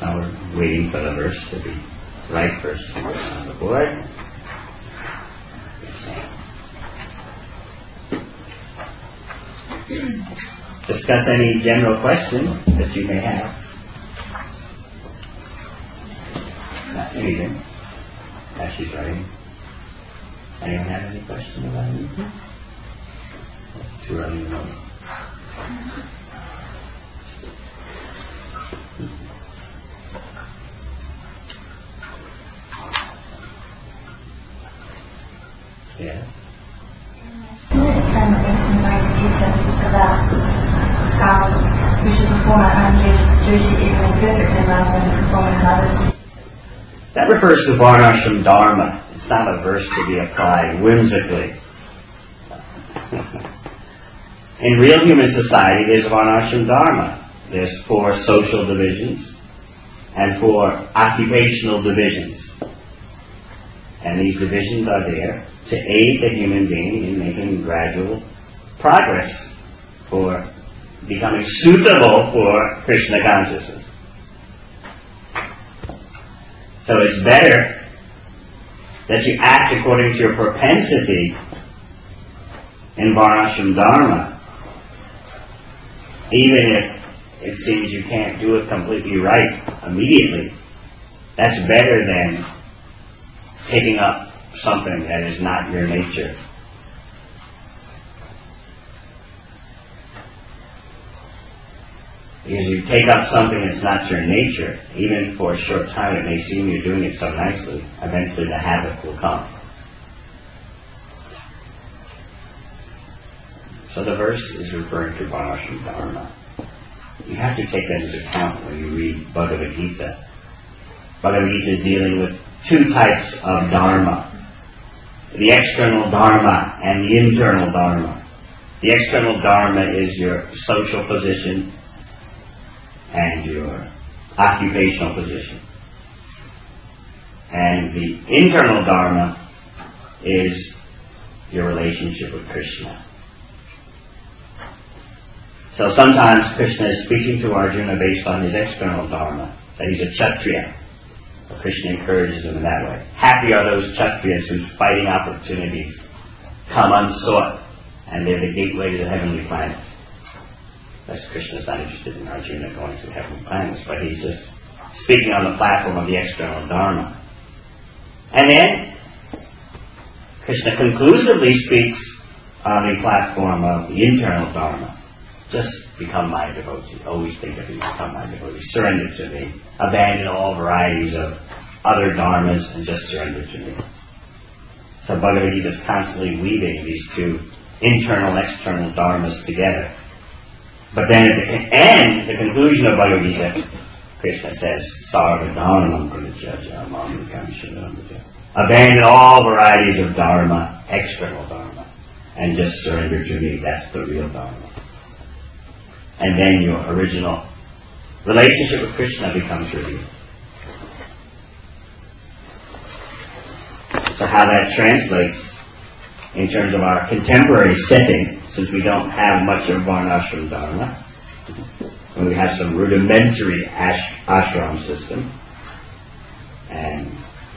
Now we're waiting for the verse to be right verse on the board. Discuss any general questions that you may have. Not anything. As she's writing. Anyone have any questions about anything? Too early to know. Yeah. Can you explain the things in Bhagavad Gita about how we should perform our own duty even imperfectly rather than performing others? That refers to Varnashram Dharma. It's not a verse to be applied whimsically. In real human society, there's Varnashram Dharma. There's 4 social divisions and 4 occupational divisions. And these divisions are there to aid the human being in making gradual progress for becoming suitable for Krishna consciousness. So it's better that you act according to your propensity in Varnashram Dharma, even if it seems you can't do it completely right immediately. That's better than picking up something that is not your nature. Because you take up something that's not your nature, even for a short time it may seem you're doing it so nicely, eventually the habit will come. So the verse is referring to Varnashram Dharma. You have to take that into account when you read Bhagavad Gita. Bhagavad Gita is dealing with 2 types of Dharma. The external Dharma and the internal Dharma. The external Dharma is your social position and your occupational position. And the internal Dharma is your relationship with Krishna. So sometimes Krishna is speaking to Arjuna based on his external Dharma, that he's a Kshatriya. So Krishna encourages him in that way. Happy are those Kshatriyas whose fighting opportunities come unsought, and they're the gateway to the heavenly planets. Thus Krishna's not interested in Arjuna going to the heavenly planets, but he's just speaking on the platform of the external Dharma. And then Krishna conclusively speaks on the platform of the internal Dharma. Just become my devotee. Always think of me, become my devotee. Surrender to me. Abandon all varieties of other dharmas and just surrender to me. So Bhagavad Gita is constantly weaving these 2 internal and external dharmas together. But then at the end, the conclusion of Bhagavad Gita, Krishna says, Sarva dharmam pranajya mam kamshanam. Abandon all varieties of dharma, external dharma, and just surrender to me. That's the real dharma. And then your original relationship with Krishna becomes revealed. So how that translates in terms of our contemporary setting, since we don't have much of Varnashram Dharma, and we have some rudimentary ashram system, and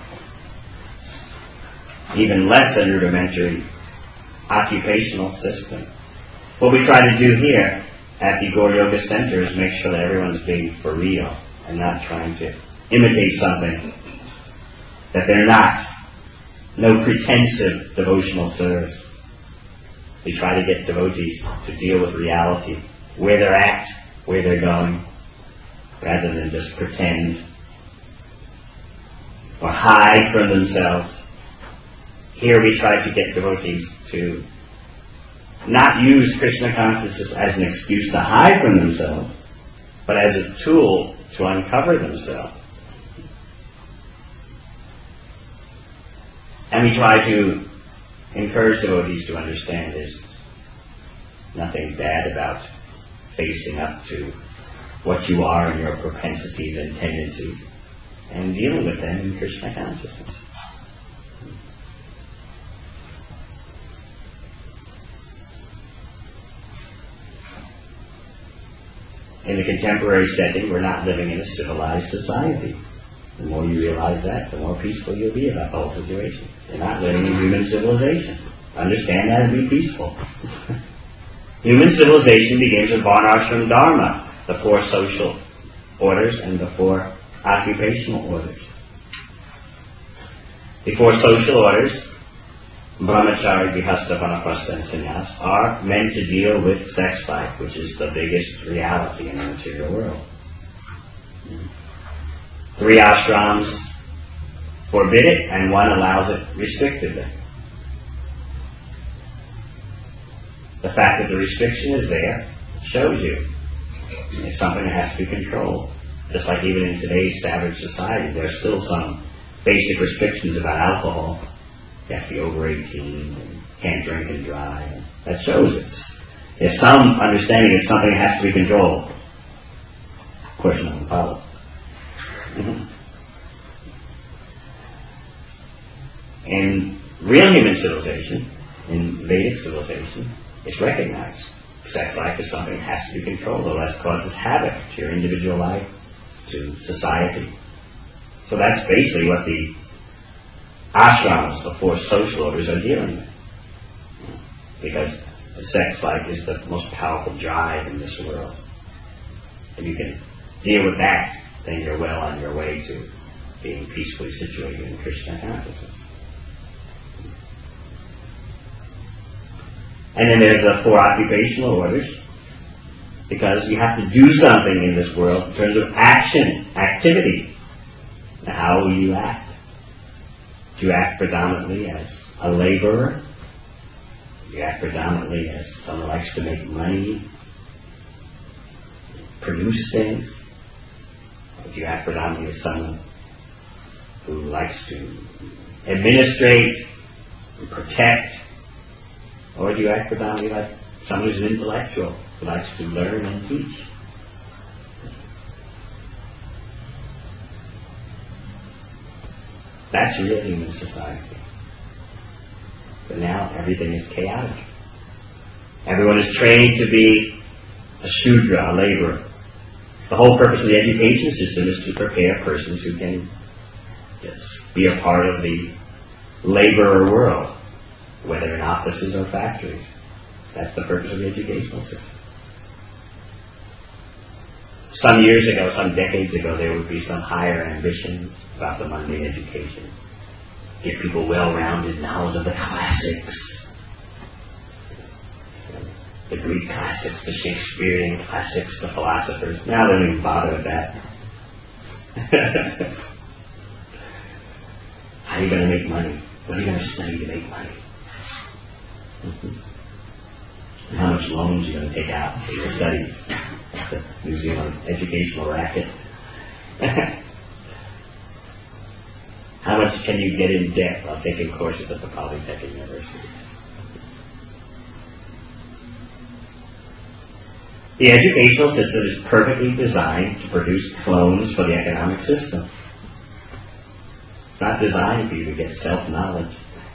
even less than rudimentary occupational system. What we try to do here at the Gaur Yoga Center is make sure that everyone's being for real and not trying to imitate something that they're not. No pretensive devotional service. We try to get devotees to deal with reality, where they're at, where they're going, rather than just pretend or hide from themselves. Here we try to get devotees to not use Krishna consciousness as an excuse to hide from themselves, but as a tool to uncover themselves. And we try to encourage devotees to understand there's nothing bad about facing up to what you are and your propensities and tendencies and dealing with them in Krishna consciousness. in the contemporary setting, we're not living in a civilized society. The more you realize that, the more peaceful you'll be about the whole situation. You're not living in human civilization. Understand that and be peaceful. Human civilization begins with Varnashram Dharma, the 4 social orders and the 4 occupational orders. The 4 social orders, Brahmachari, Grihastha, Vanaprastha, and Sannyas, are meant to deal with sex life, which is the biggest reality in the material world. 3 ashrams forbid it, and 1 allows it restrictively. The fact that the restriction is there shows you it's something that has to be controlled. Just like even in today's savage society, there are still some basic restrictions about alcohol. You have to be over 18 and can't drink and drive. That shows there's some understanding it's something that has to be controlled. Of course, no one follows. In real human civilization, in Vedic civilization, it's recognized. Sex life is something that has to be controlled, otherwise it causes havoc to your individual life, to society. So that's basically what the ashrams, the 4 social orders, are dealing with. Because the sex life is the most powerful drive in this world. If you can deal with that, then you're well on your way to being peacefully situated in Krishna consciousness. And then there's the 4 occupational orders, because you have to do something in this world in terms of action, activity. Now, how will you act? Do you act predominantly as a laborer? Do you act predominantly as someone who likes to make money, produce things? Or do you act predominantly as someone who likes to administrate and protect? Or do you act predominantly like someone who's an intellectual who likes to learn and teach? That's real human society. But now everything is chaotic. Everyone is trained to be a Shudra, a laborer. The whole purpose of the education system is to prepare persons who can just be a part of the laborer world, whether in offices or factories. That's the purpose of the educational system. Some years ago, some decades ago, there would be some higher ambition about the Monday education. Give people well-rounded knowledge of the classics. The Greek classics, the Shakespearean classics, the philosophers. Now they don't even bother with that. How are you going to make money? What are you going to study to make money? And how much loans are you going to take out for your studies? The New Zealand educational racket. How much can you get in debt while taking courses at the Polytechnic University? The educational system is perfectly designed to produce clones for the economic system. It's not designed for you to get self-knowledge.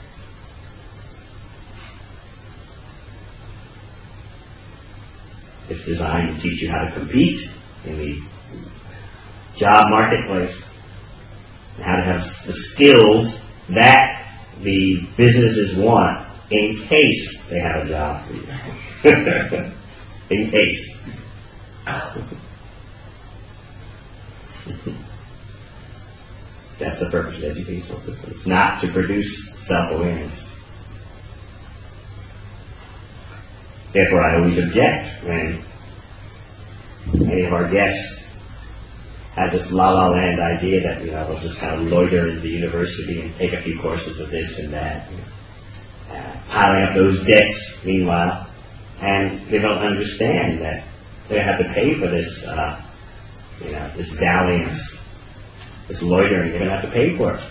It's designed to teach you how to compete in the job marketplace, and how to have the skills that the businesses want in case they have a job for you. In case. That's the purpose of the educational system. It's not to produce self-awareness. Therefore, I always object when any of our guests have this la-la land idea that, they'll just kind of loiter in the university and take a few courses of this and that, piling up those debts, meanwhile, and they don't understand that they have to pay for this, this dalliance, this loitering. They're going to have to pay for it.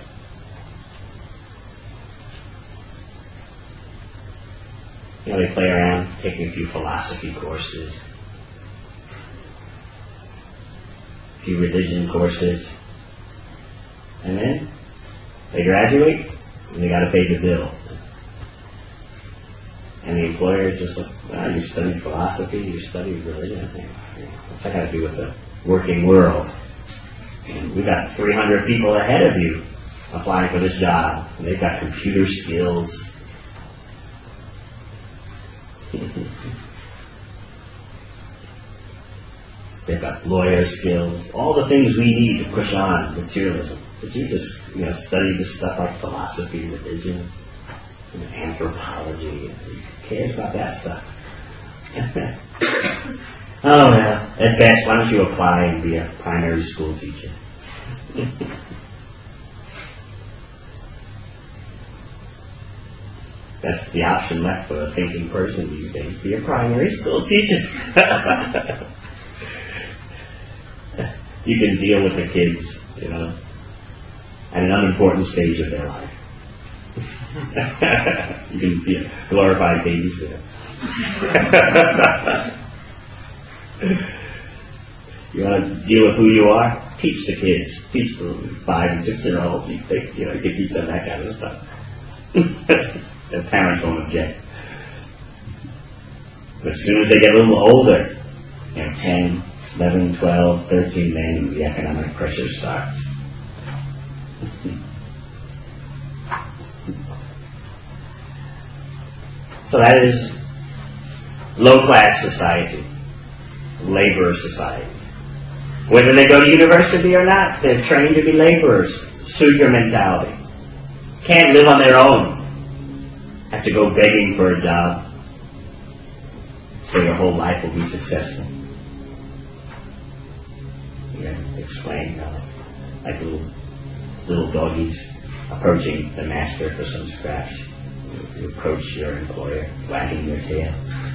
They play around taking a few philosophy courses, a few religion courses, and then they graduate and they got to pay the bill. And the employer is just like, well, you study philosophy, you study religion. What's that got to do with the working world? And we got 300 people ahead of you applying for this job. And they've got computer skills. They've got lawyer skills. All the things we need to push on materialism. But you just, study this stuff like philosophy, religion, anthropology. Who cares about that stuff? Oh, well, at best, why don't you apply and be a primary school teacher? That's the option left for a thinking person these days, be a primary school teacher. You can deal with the kids, at an unimportant stage of their life. You can be a glorified babysitter. You want to deal with who you are? Teach the kids. Teach the 5 and 6-year-olds. You can teach them that kind of stuff. Their parents won't object. But as soon as they get a little older, 10, 11, 12, 13, then the economic pressure starts. So that is low-class society, labor society. Whether they go to university or not, they're trained to be laborers. Sugar mentality. Can't live on their own. Have to go begging for a job. So your whole life will be successful. You have to explain, like little doggies approaching the master for some scratch. You approach your employer, wagging your tail.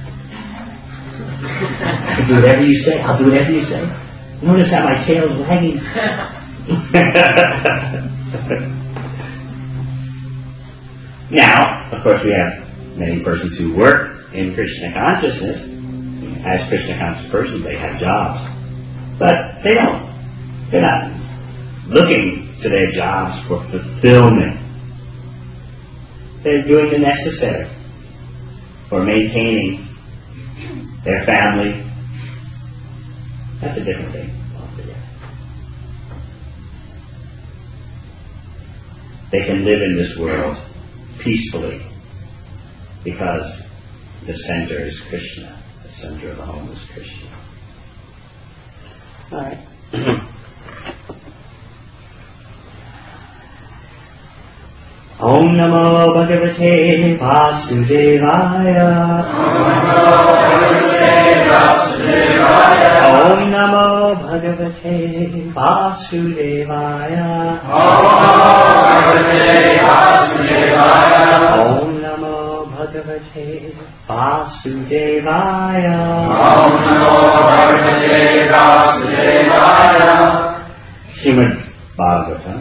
I'll do whatever you say. I'll do whatever you say. Notice how my tail's wagging. Now, of course, we have many persons who work in Krishna consciousness. As Krishna conscious persons, they have jobs. But they don't. They're not looking to their jobs for fulfillment. They're doing the necessary for maintaining their family. That's a different thing altogether. They can live in this world peacefully because the center is Krishna. The center of the home is Krishna. All right. Om Namo Bhagavate Vasudevaya. Om Namo Bhagavate Vasudevaya. Om Namo Bhagavate Vasudevaya. Om Namo Bhagavate Vasudevaya. Srimad Bhagavatam,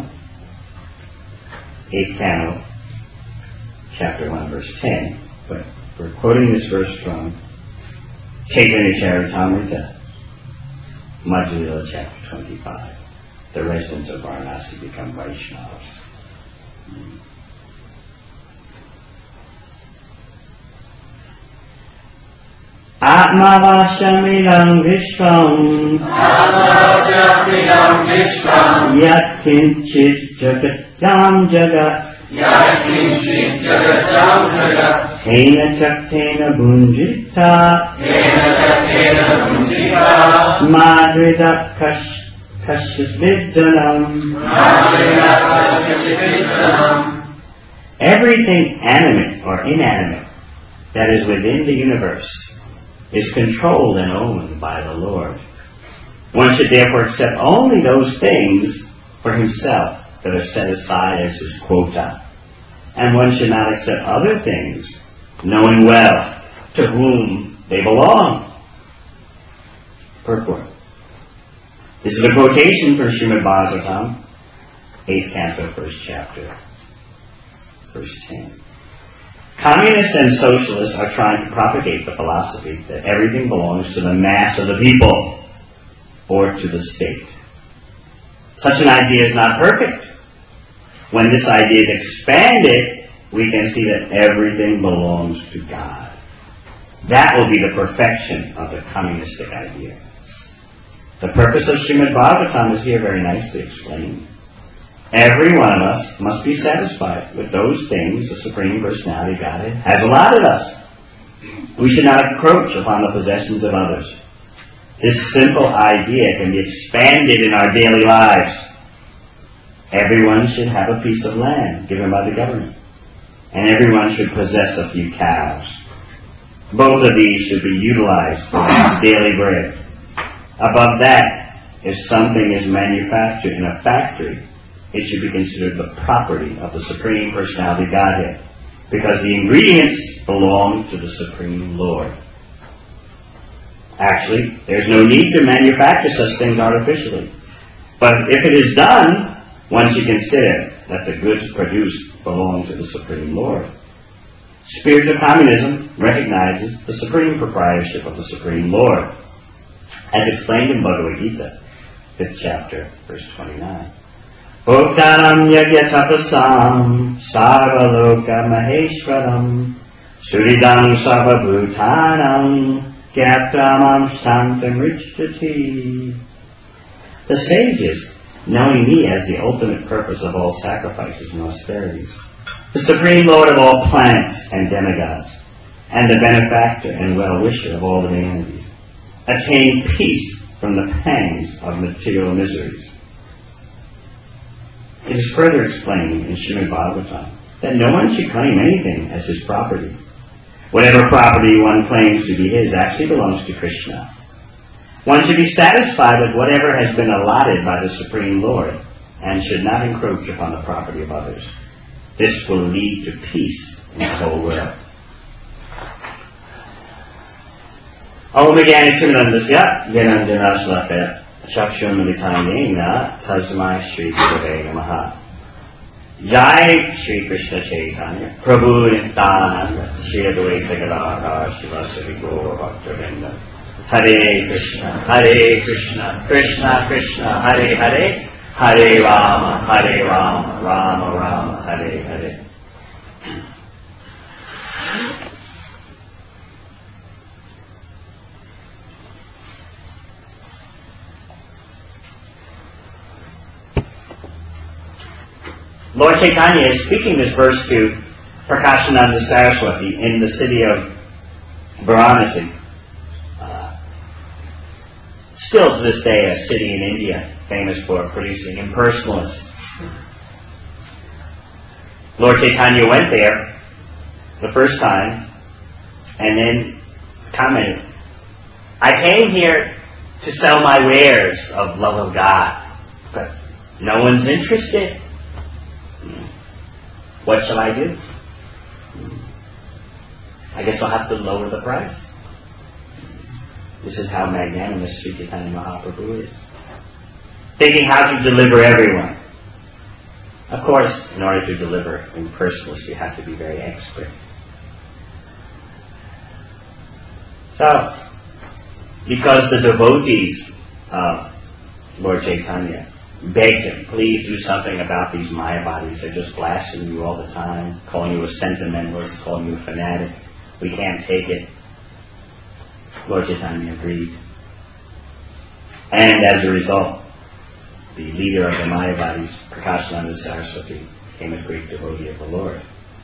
8th canto, chapter 1, verse 10. But we're quoting this verse from Chaitanya Charitamrita, Madhya chapter 25. The residents of Varanasi become Vaishnavas. Atmavashamidam Vishvam Yat Kinchit Jagatam Jagat Tena Chaktena Bunjita Madrida Kashyas Viddanam. Everything animate or inanimate that is within the universe is controlled and owned by the Lord. One should therefore accept only those things for himself that are set aside as his quota. And one should not accept other things, knowing well to whom they belong. Purport. This is a quotation from Srimad Bhagavatam, 8th canto, 1st chapter, verse 10. Communists and socialists are trying to propagate the philosophy that everything belongs to the mass of the people or to the state. Such an idea is not perfect. When this idea is expanded, we can see that everything belongs to God. That will be the perfection of the communistic idea. The purpose of Srimad Bhagavatam is here very nicely explained. Every one of us must be satisfied with those things the Supreme Personality of Godhead has allotted us. We should not encroach upon the possessions of others. This simple idea can be expanded in our daily lives. Everyone should have a piece of land given by the government, and everyone should possess a few cows. Both of these should be utilized for daily bread. Above that, if something is manufactured in a factory, it should be considered the property of the Supreme Personality of Godhead, because the ingredients belong to the Supreme Lord. Actually, there's no need to manufacture such things artificially. But if it is done, one should consider that the goods produced belong to the Supreme Lord. Spiritual communism recognizes the supreme proprietorship of the Supreme Lord, as explained in Bhagavad Gita, 5th chapter, verse 29. Bhoktanam yagya tapasam sarvaloka maheshwaram suridam sarvabhutanam gyatramam shantam richati. The sages, knowing me as the ultimate purpose of all sacrifices and austerities, the Supreme Lord of all planets and demigods, and the benefactor and well-wisher of all the humanities, attain peace from the pangs of material miseries. It is further explained in Srimad Bhagavatam that no one should claim anything as his property. Whatever property one claims to be his actually belongs to Krishna. One should be satisfied with whatever has been allotted by the Supreme Lord and should not encroach upon the property of others. This will lead to peace in the whole world. Om Jnana Timirandasya Jnanandjana Shalakaya Chakshunmilitayena Tasmai Shri Gurave Namaha. Jai Shri Krishna Chaitanya Prabhu Nityananda Shri Advaita Gadadhara Srivasadi Gaura Bhaktivinoda. Hare Krishna, Krishna Krishna, Hare Hare, Hare Rama, Rama Rama, Hare Hare. Lord Chaitanya is speaking this verse to Prakashananda Saraswati in the city of Varanasi. Still to this day a city in India famous for producing impersonalists. Lord Chaitanya went there the first time and then commented, I came here to sell my wares of love of God, but no one's interested. What shall I do? I guess I'll have to lower the price. This is how magnanimous Sri Chaitanya Mahaprabhu is. Thinking how to deliver everyone. Of course, in order to deliver impersonalists, you have to be very expert. So, because the devotees of Lord Chaitanya begged him, please do something about these Mayavadis. They're just blasting you all the time, calling you a sentimentalist, calling you a fanatic. We can't take it. Lord Chaitanya agreed. And as a result, the leader of the Mayavadis, Prakashananda Saraswati, became a great devotee of the Lord.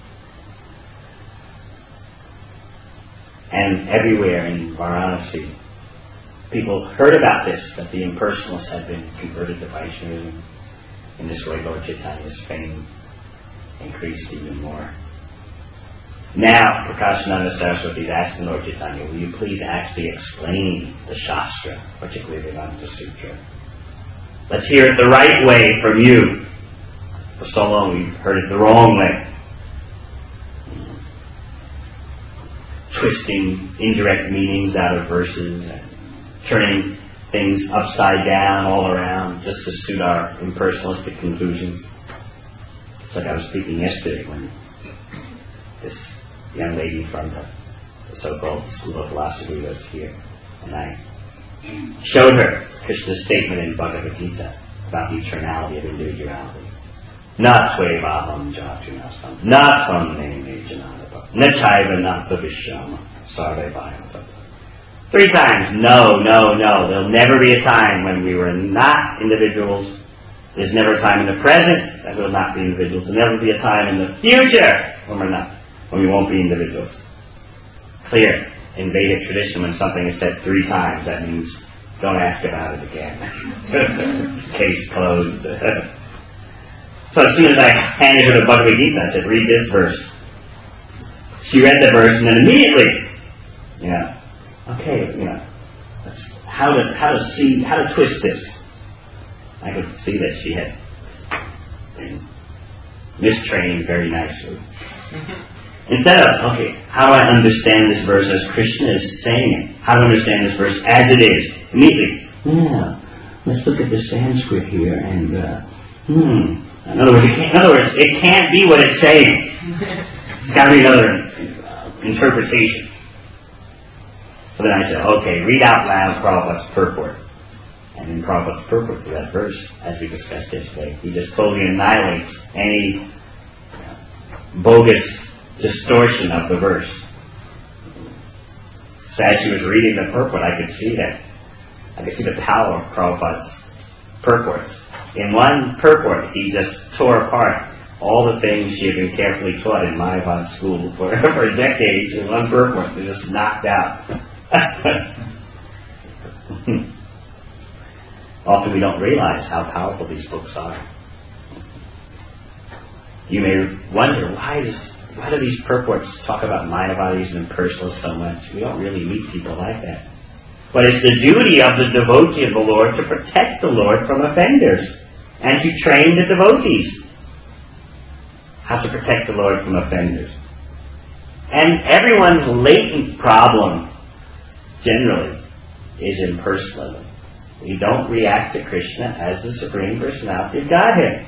And everywhere in Varanasi, people heard about this, that the impersonalists had been converted to Vaishnavism. In this way, Lord Chaitanya's fame increased even more. Now, Prakashananda Saraswati is asking Lord Chaitanya, will you please actually explain the Shastra, particularly the Vedanta Sutra? Let's hear it the right way from you. For so long we've heard it the wrong way. Twisting indirect meanings out of verses and turning things upside down all around just to suit our impersonalistic conclusions. It's like I was speaking yesterday when this young lady from the so-called School of Philosophy was here, and I showed her Krishna's statement in Bhagavad Gita about the eternality of individuality. Na tvevaham jatunasam, na tvam neme janadava, na chaiva na bhavishyama, Sarvebhayam. 3 times, no. There'll never be a time when we were not individuals. There's never a time in the present that we'll not be individuals. There'll never be a time in the future when we won't be individuals. Clear. In Vedic tradition, when something is said 3 times, that means don't ask about it again. Case closed. So as soon as I handed her the Bhagavad Gita, I said, read this verse. She read the verse and then immediately, how to twist this. I could see that she had been mistraining very nicely. Instead of, how do I understand this verse as Krishna is saying it? How do I understand this verse as it is? Immediately. Let's look at the Sanskrit here and, In other words, it can't be what it's saying. It's got to be another interpretation. So then I said, read out loud Prabhupada's purport. And in Prabhupada's purport to that verse, as we discussed yesterday, he just totally annihilates any bogus distortion of the verse. So as she was reading the purport, I could see the power of Prabhupada's purports. In one purport, he just tore apart all the things she had been carefully taught in Mayavad school for decades. In one purport, they just knocked out. Often we don't realize how powerful these books are. You may wonder, why do these purports talk about Mayavadis and impersonalists so much? We don't really meet people like that. But it's the duty of the devotee of the Lord to protect the Lord from offenders and to train the devotees how to protect the Lord from offenders. And everyone's latent problem, generally, is impersonalism. We don't react to Krishna as the Supreme Personality of Godhead.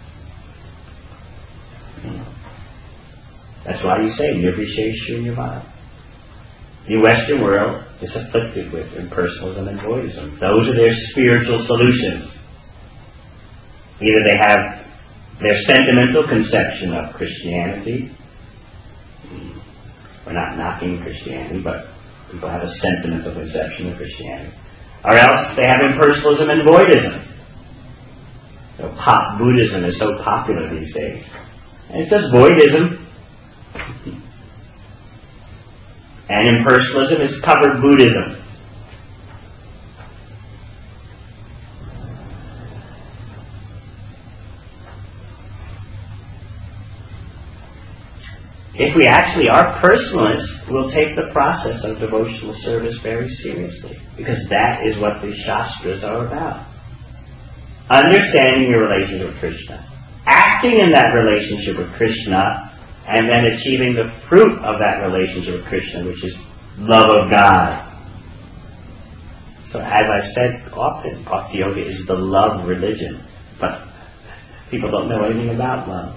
That's why you say, Nirvisheshunyavada. The Western world is afflicted with impersonalism and voidism. Those are their spiritual solutions. Either they have their sentimental conception of Christianity. We're not knocking Christianity, but people have a sentimental conception of Christianity. Or else they have impersonalism and voidism. Pop Buddhism is so popular these days. And it's just voidism. And impersonalism is covered Buddhism. If we actually are personalists, we'll take the process of devotional service very seriously, because that is what the Shastras are about. Understanding your relationship with Krishna, acting in that relationship with Krishna, and then achieving the fruit of that relationship with Krishna, which is love of God. So as I've said often, Bhakti Yoga is the love religion, but people don't know anything about love.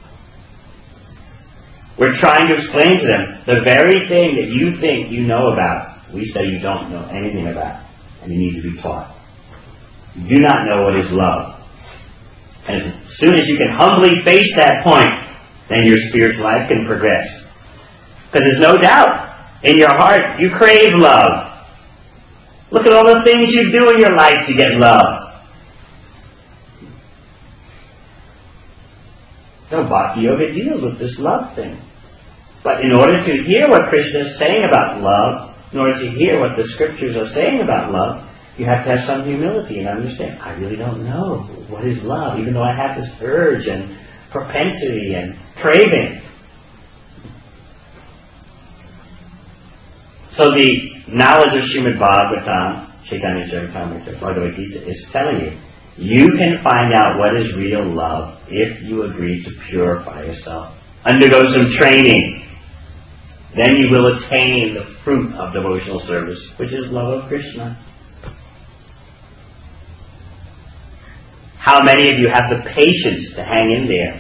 We're trying to explain to them the very thing that you think you know about, we say you don't know anything about, and you need to be taught. You do not know what is love. And as soon as you can humbly face that point, then your spiritual life can progress. Because there's no doubt, in your heart, you crave love. Look at all the things you do in your life to get love. So Bhakti Yoga deals with this love thing. But in order to hear what Krishna is saying about love, in order to hear what the scriptures are saying about love, you have to have some humility and understand, I really don't know what is love, even though I have this urge and propensity and craving. So the knowledge of Srimad Bhagavatam, Chaitanya Charitamrita, Bhagavad Gita, is telling you, you can find out what is real love if you agree to purify yourself. Undergo some training. Then you will attain the fruit of devotional service, which is love of Krishna. How many of you have the patience to hang in there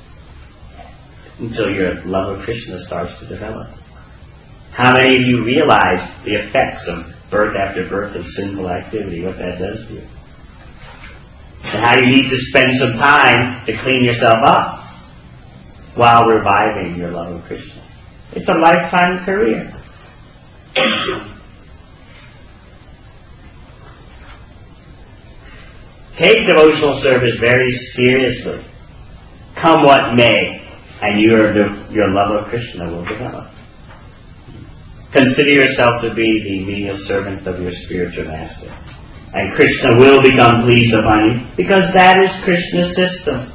until your love of Krishna starts to develop? How many of you realize the effects of birth after birth of sinful activity, what that does to you? And how you need to spend some time to clean yourself up while reviving your love of Krishna. It's a lifetime career. Take devotional service very seriously. Come what may, and your love of Krishna will develop. Consider yourself to be the menial servant of your spiritual master. And Krishna will become pleased upon you, because that is Krishna's system.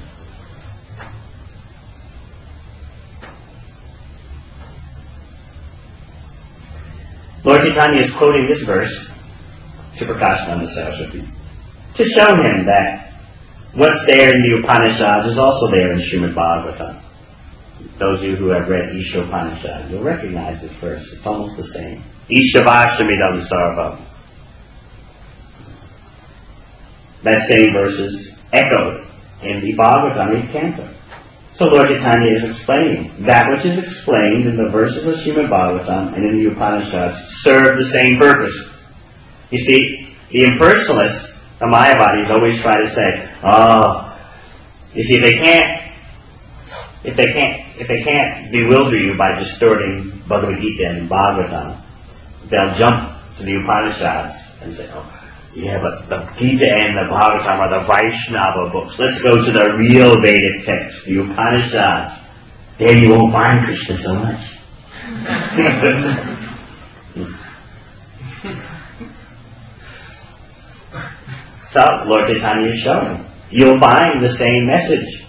Lord Chaitanya is quoting this verse to Prakashananda Saraswati to show him that what's there in the Upanishads is also there in Srimad Bhagavatam. Those of you who have read Ishopanishad, you'll recognize this verse. It's almost the same. Ishavashamidam sarvam. That same verse is echoed in the Bhagavatam canto. So Lord Chaitanya is explaining that which is explained in the verses of Srimad Bhagavatam and in the Upanishads serve the same purpose. You see, the impersonalists, the Mayavadis, always try to say, you see, if they can't bewilder you by distorting Bhagavad Gita and Bhagavatam, they'll jump to the Upanishads and say, yeah, but the Gita and the Bhagavatam are the Vaishnava books. Let's go to the real Vedic text, the Upanishads. There you won't find Krishna so much. So, Lord Chaitanya is showing, you'll find the same message.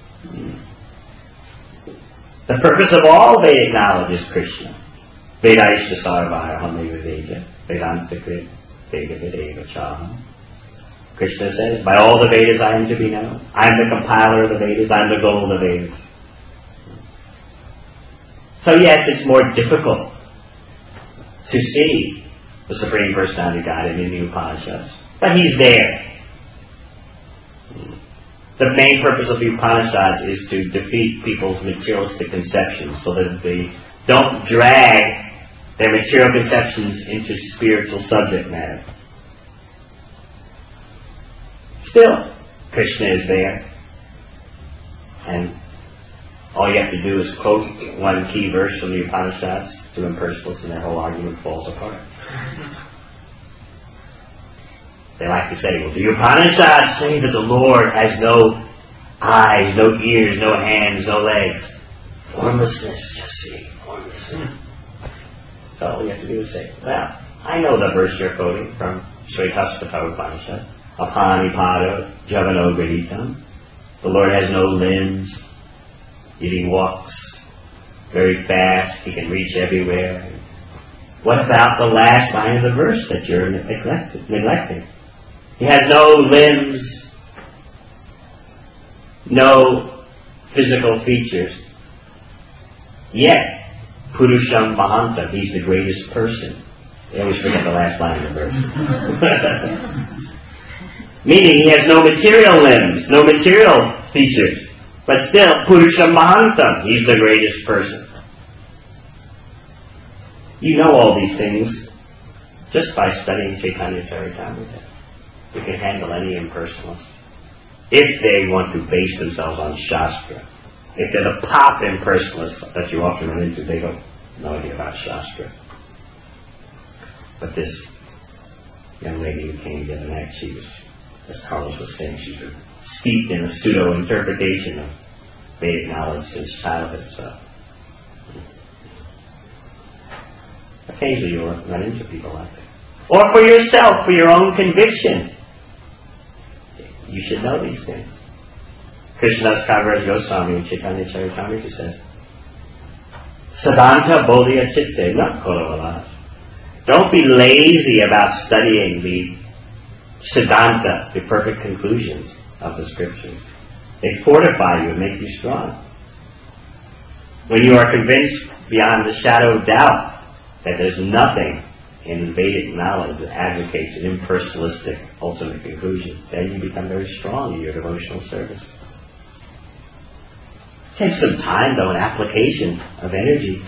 The purpose of all Vedic knowledge is Krishna. Vedaishta sarvaya hameva veda, Vedanta krit, Veda videva chaham. Krishna says, by all the Vedas I am to be known. I am the compiler of the Vedas, I am the goal of the Vedas. So yes, it's more difficult to see the Supreme Personality of Godhead in the Upanishads. But He's there. The main purpose of the Upanishads is to defeat people's materialistic conceptions so that they don't drag their material conceptions into spiritual subject matter. Still, Krishna is there. And all you have to do is quote one key verse from the Upanishads to impersonalists and their whole argument falls apart. They like to say, well, the Upanishads say that the Lord has no eyes, no ears, no hands, no legs. Formlessness, just see, formlessness. So all you have to do is say, well, I know the verse you're quoting from Shvetashvatara Upanishad. Apanipada Javano Graditam. The Lord has no limbs, yet He walks very fast, He can reach everywhere. What about the last line of the verse that you're neglecting? He has no limbs, no physical features. Yet, Purusham Mahanta, He's the greatest person. They always forget the last line of the verse. Meaning He has no material limbs, no material features. But still, Purusham Mahanta, He's the greatest person. You know all these things just by studying Chaitanya Charitamrita. You can handle any impersonalist. If they want to base themselves on Shastra. If they're the pop impersonalists that you often run into, they have no idea about Shastra. But this young lady who came the other night, she was, as Carlos was saying, she's been steeped in a pseudo-interpretation of Vedic knowledge since childhood. So occasionally you'll run into people like that. Or for yourself, for your own conviction. You should know these things. Krishnadas Kaviraj Goswami in Chaitanya Charitamrita says, Sadanta bodhya chitte na kolovalas. Don't be lazy about studying the Siddhanta, the perfect conclusions of the scriptures. They fortify you and make you strong. When you are convinced beyond the shadow of doubt that there's nothing in Vedic knowledge that advocates an impersonalistic ultimate conclusion, then you become very strong in your devotional service. It takes some time, though, an application of energy.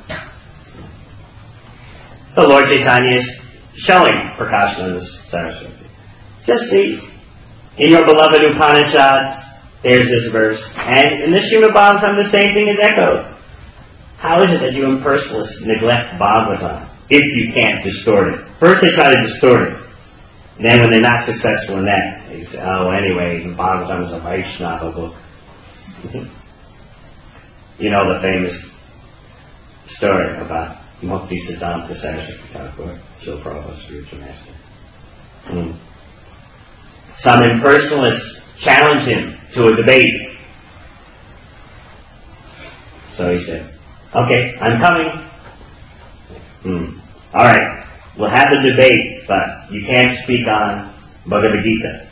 The Lord Chaitanya is showing Prakashananda Saraswati. Just see, in your beloved Upanishads, there's this verse, and in the Srimad Bhagavatam the same thing is echoed. How is it that you impersonalists neglect Bhagavatam? if you can't distort it. First they try to distort it. And then when they're not successful in that, they say, oh, anyway, the Bhagavatam is a Vaishnava book. You know the famous story about Mukti Siddhanta Saraswati Thakur, Srila Prabhupada's spiritual master. Some impersonalists challenged him to a debate. So he said, okay, I'm coming. All right, we'll have the debate, but you can't speak on Bhagavad Gita.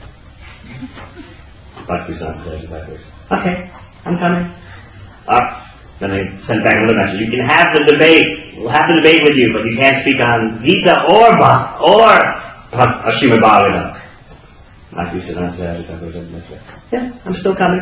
Okay, I'm coming. Then they sent back another message. You can have the debate. We'll have the debate with you, but you can't speak on Gita or Srimad Bhagavatam. Yeah, I'm still coming.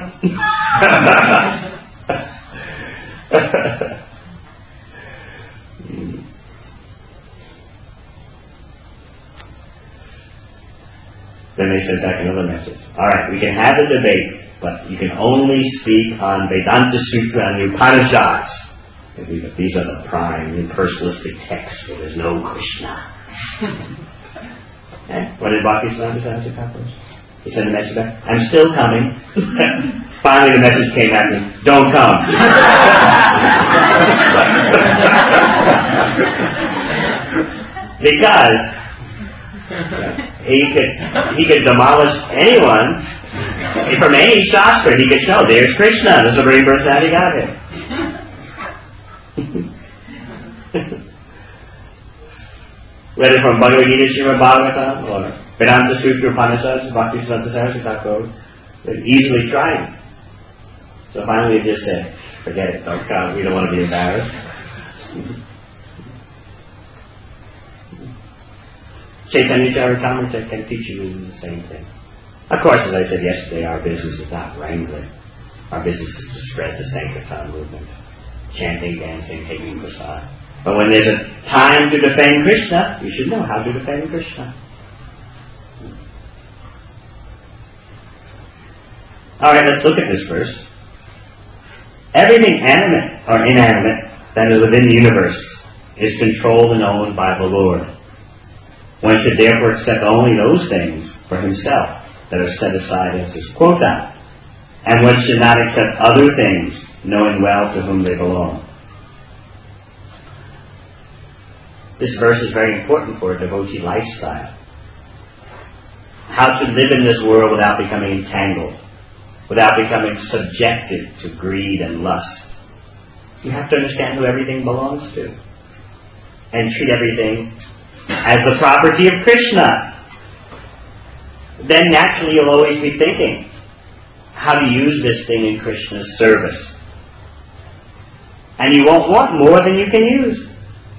Then they sent back another message. All right, we can have a debate, but you can only speak on Vedanta Sutra and the Upanishads. These are the prime impersonalistic texts, so there's no Krishna. What did Bhaktisiddhanta Saraswati Thakur? He sent a message back, I'm still coming. Finally the message came back to him, don't come. Because he could demolish anyone from any Shastra. He could show, there's Krishna, the Supreme Personality Godhead. Whether from Bhagavad Gita, Srimad Bhagavatam, or Vedanta Sutra, Upanishads, Bhaktisiddhanta Saraswati Thakur, they easily tried. So finally they just said, forget it, don't come, we don't want to be embarrassed. Chaitanya Charitamrita can teach you the same thing. Of course, as I said yesterday, our business is not wrangling. Our business is to spread the Sankirtan movement. Chanting, dancing, taking prasad. But when there's a time to defend Krishna, you should know how to defend Krishna. Alright, let's look at this verse. Everything animate or inanimate that is within the universe is controlled and owned by the Lord. One should therefore accept only those things for himself that are set aside as his quota, and one should not accept other things, knowing well to whom they belong. This verse is very important for a devotee lifestyle. How to live in this world without becoming entangled, without becoming subjected to greed and lust. You have to understand who everything belongs to, and treat everything as the property of Krishna. Then naturally you'll always be thinking how to use this thing in Krishna's service. And you won't want more than you can use.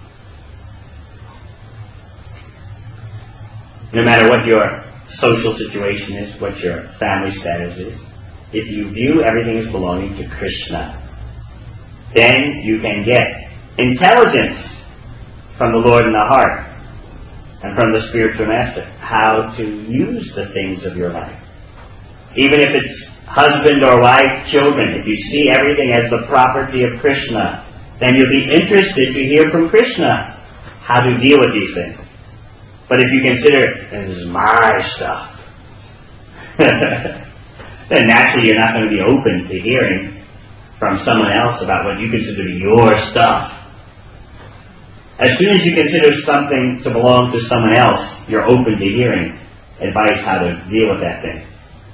No matter what your social situation is, what your family status is, if you view everything as belonging to Krishna, then you can get intelligence from the Lord in the heart and from the spiritual master how to use the things of your life. Even if it's husband or wife, children, if you see everything as the property of Krishna, then you'll be interested to hear from Krishna how to deal with these things. But if you consider, this is my stuff, then naturally you're not going to be open to hearing from someone else about what you consider to be your stuff. As soon as you consider something to belong to someone else, you're open to hearing advice how to deal with that thing.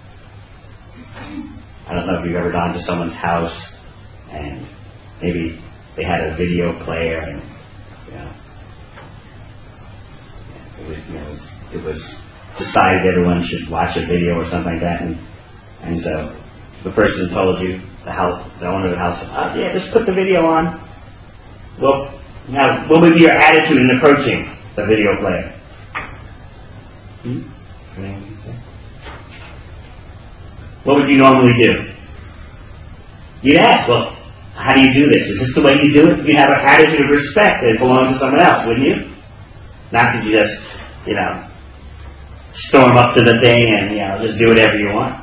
I don't know if you've ever gone to someone's house and maybe they had a video player and it was decided everyone should watch a video or something like that, and so the person told you, the owner of the house, yeah, just put the video on. Well, now, what would be your attitude in approaching the video player? What would you normally do? You'd ask, well, how do you do this? Is this the way you do it? You'd have an attitude of respect that it belongs to someone else, wouldn't you? Not that you just, storm up to the thing and, just do whatever you want.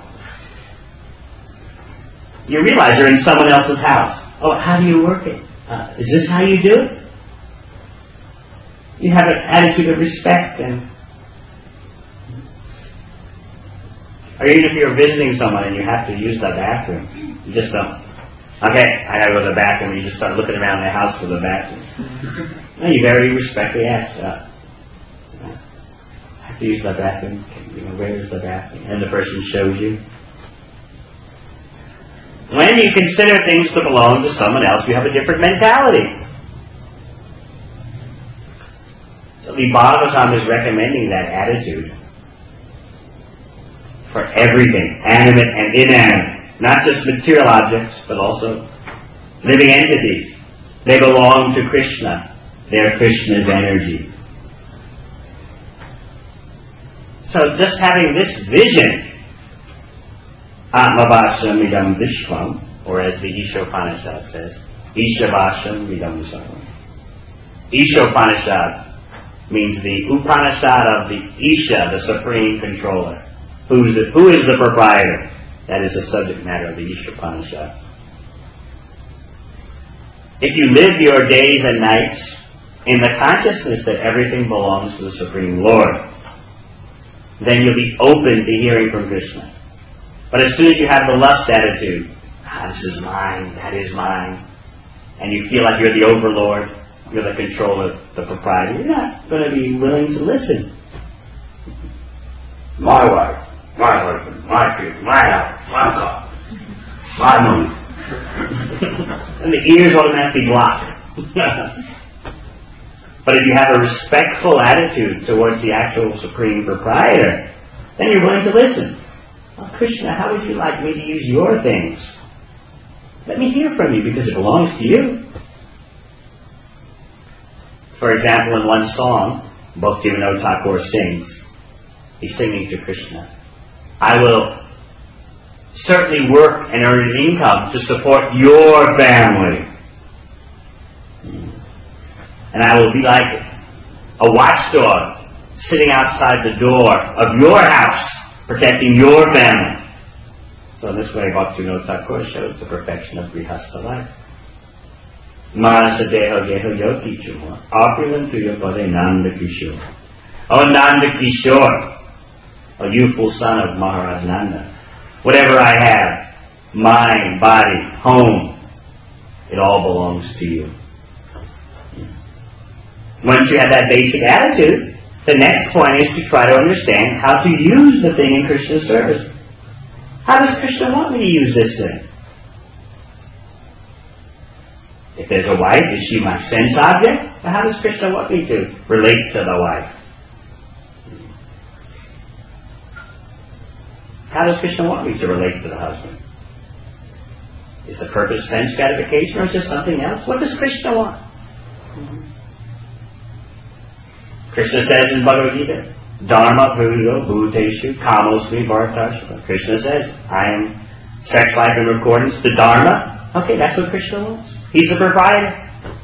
You realize you're in someone else's house. Oh, how do you work it? Is this how you do it? You have an attitude of respect, and or even if you're visiting someone and you have to use the bathroom, you just don't. Okay, I gotta go to the bathroom. You just start looking around the house for the bathroom. No, you very respectfully ask, I have to use the bathroom. Where is the bathroom? And the person shows you. When you consider things to belong to someone else, you have a different mentality. So the Bhagavatam is recommending that attitude for everything, animate and inanimate. Not just material objects, but also living entities. They belong to Krishna. They're Krishna's energy. So just having this vision, Atmavasham idam vishvam, or as the Ishopanishad says, Ishavasham idam sarvam. Ishopanishad means the Upanishad of the Isha, the supreme controller. Who is the proprietor? That is the subject matter of the Ishopanishad. If you live your days and nights in the consciousness that everything belongs to the Supreme Lord, then you'll be open to hearing from Krishna. But as soon as you have the lust attitude, this is mine, that is mine, and you feel like you're the overlord, you're the controller, the proprietor, you're not going to be willing to listen. My wife, my husband, my kids, my house, my car, my money. And the ears automatically block. But if you have a respectful attitude towards the actual supreme proprietor, then you're willing to listen. Oh, Krishna, how would you like me to use your things? Let me hear from you because it belongs to you. For example, in one song, Bhaktivinoda Thakur sings, he's singing to Krishna, I will certainly work and earn an income to support your family. And I will be like a watchdog sitting outside the door of your house, protecting your family. So in this way, Bhaktivinoda Thakur shows the perfection of Grihastha life. Manasa deho geho yogi chuma, opulent to your body Nanda Kishore. Oh Nanda Kishore, a youthful son of Maharaj Nanda. Whatever I have, mind, body, home, it all belongs to you. Once you have that basic attitude, the next point is to try to understand how to use the thing in Krishna's service. How does Krishna want me to use this thing? If there's a wife, is she my sense object? Or how does Krishna want me to relate to the wife? How does Krishna want me to relate to the husband? Is the purpose sense gratification or is there something else? What does Krishna want? Krishna says in Bhagavad Gita, Dharma Bhuyo Bhuteshu Kamosmi Bhartasha. Krishna says, I am sex life in accordance to Dharma. Okay, that's what Krishna wants. He's the proprietor.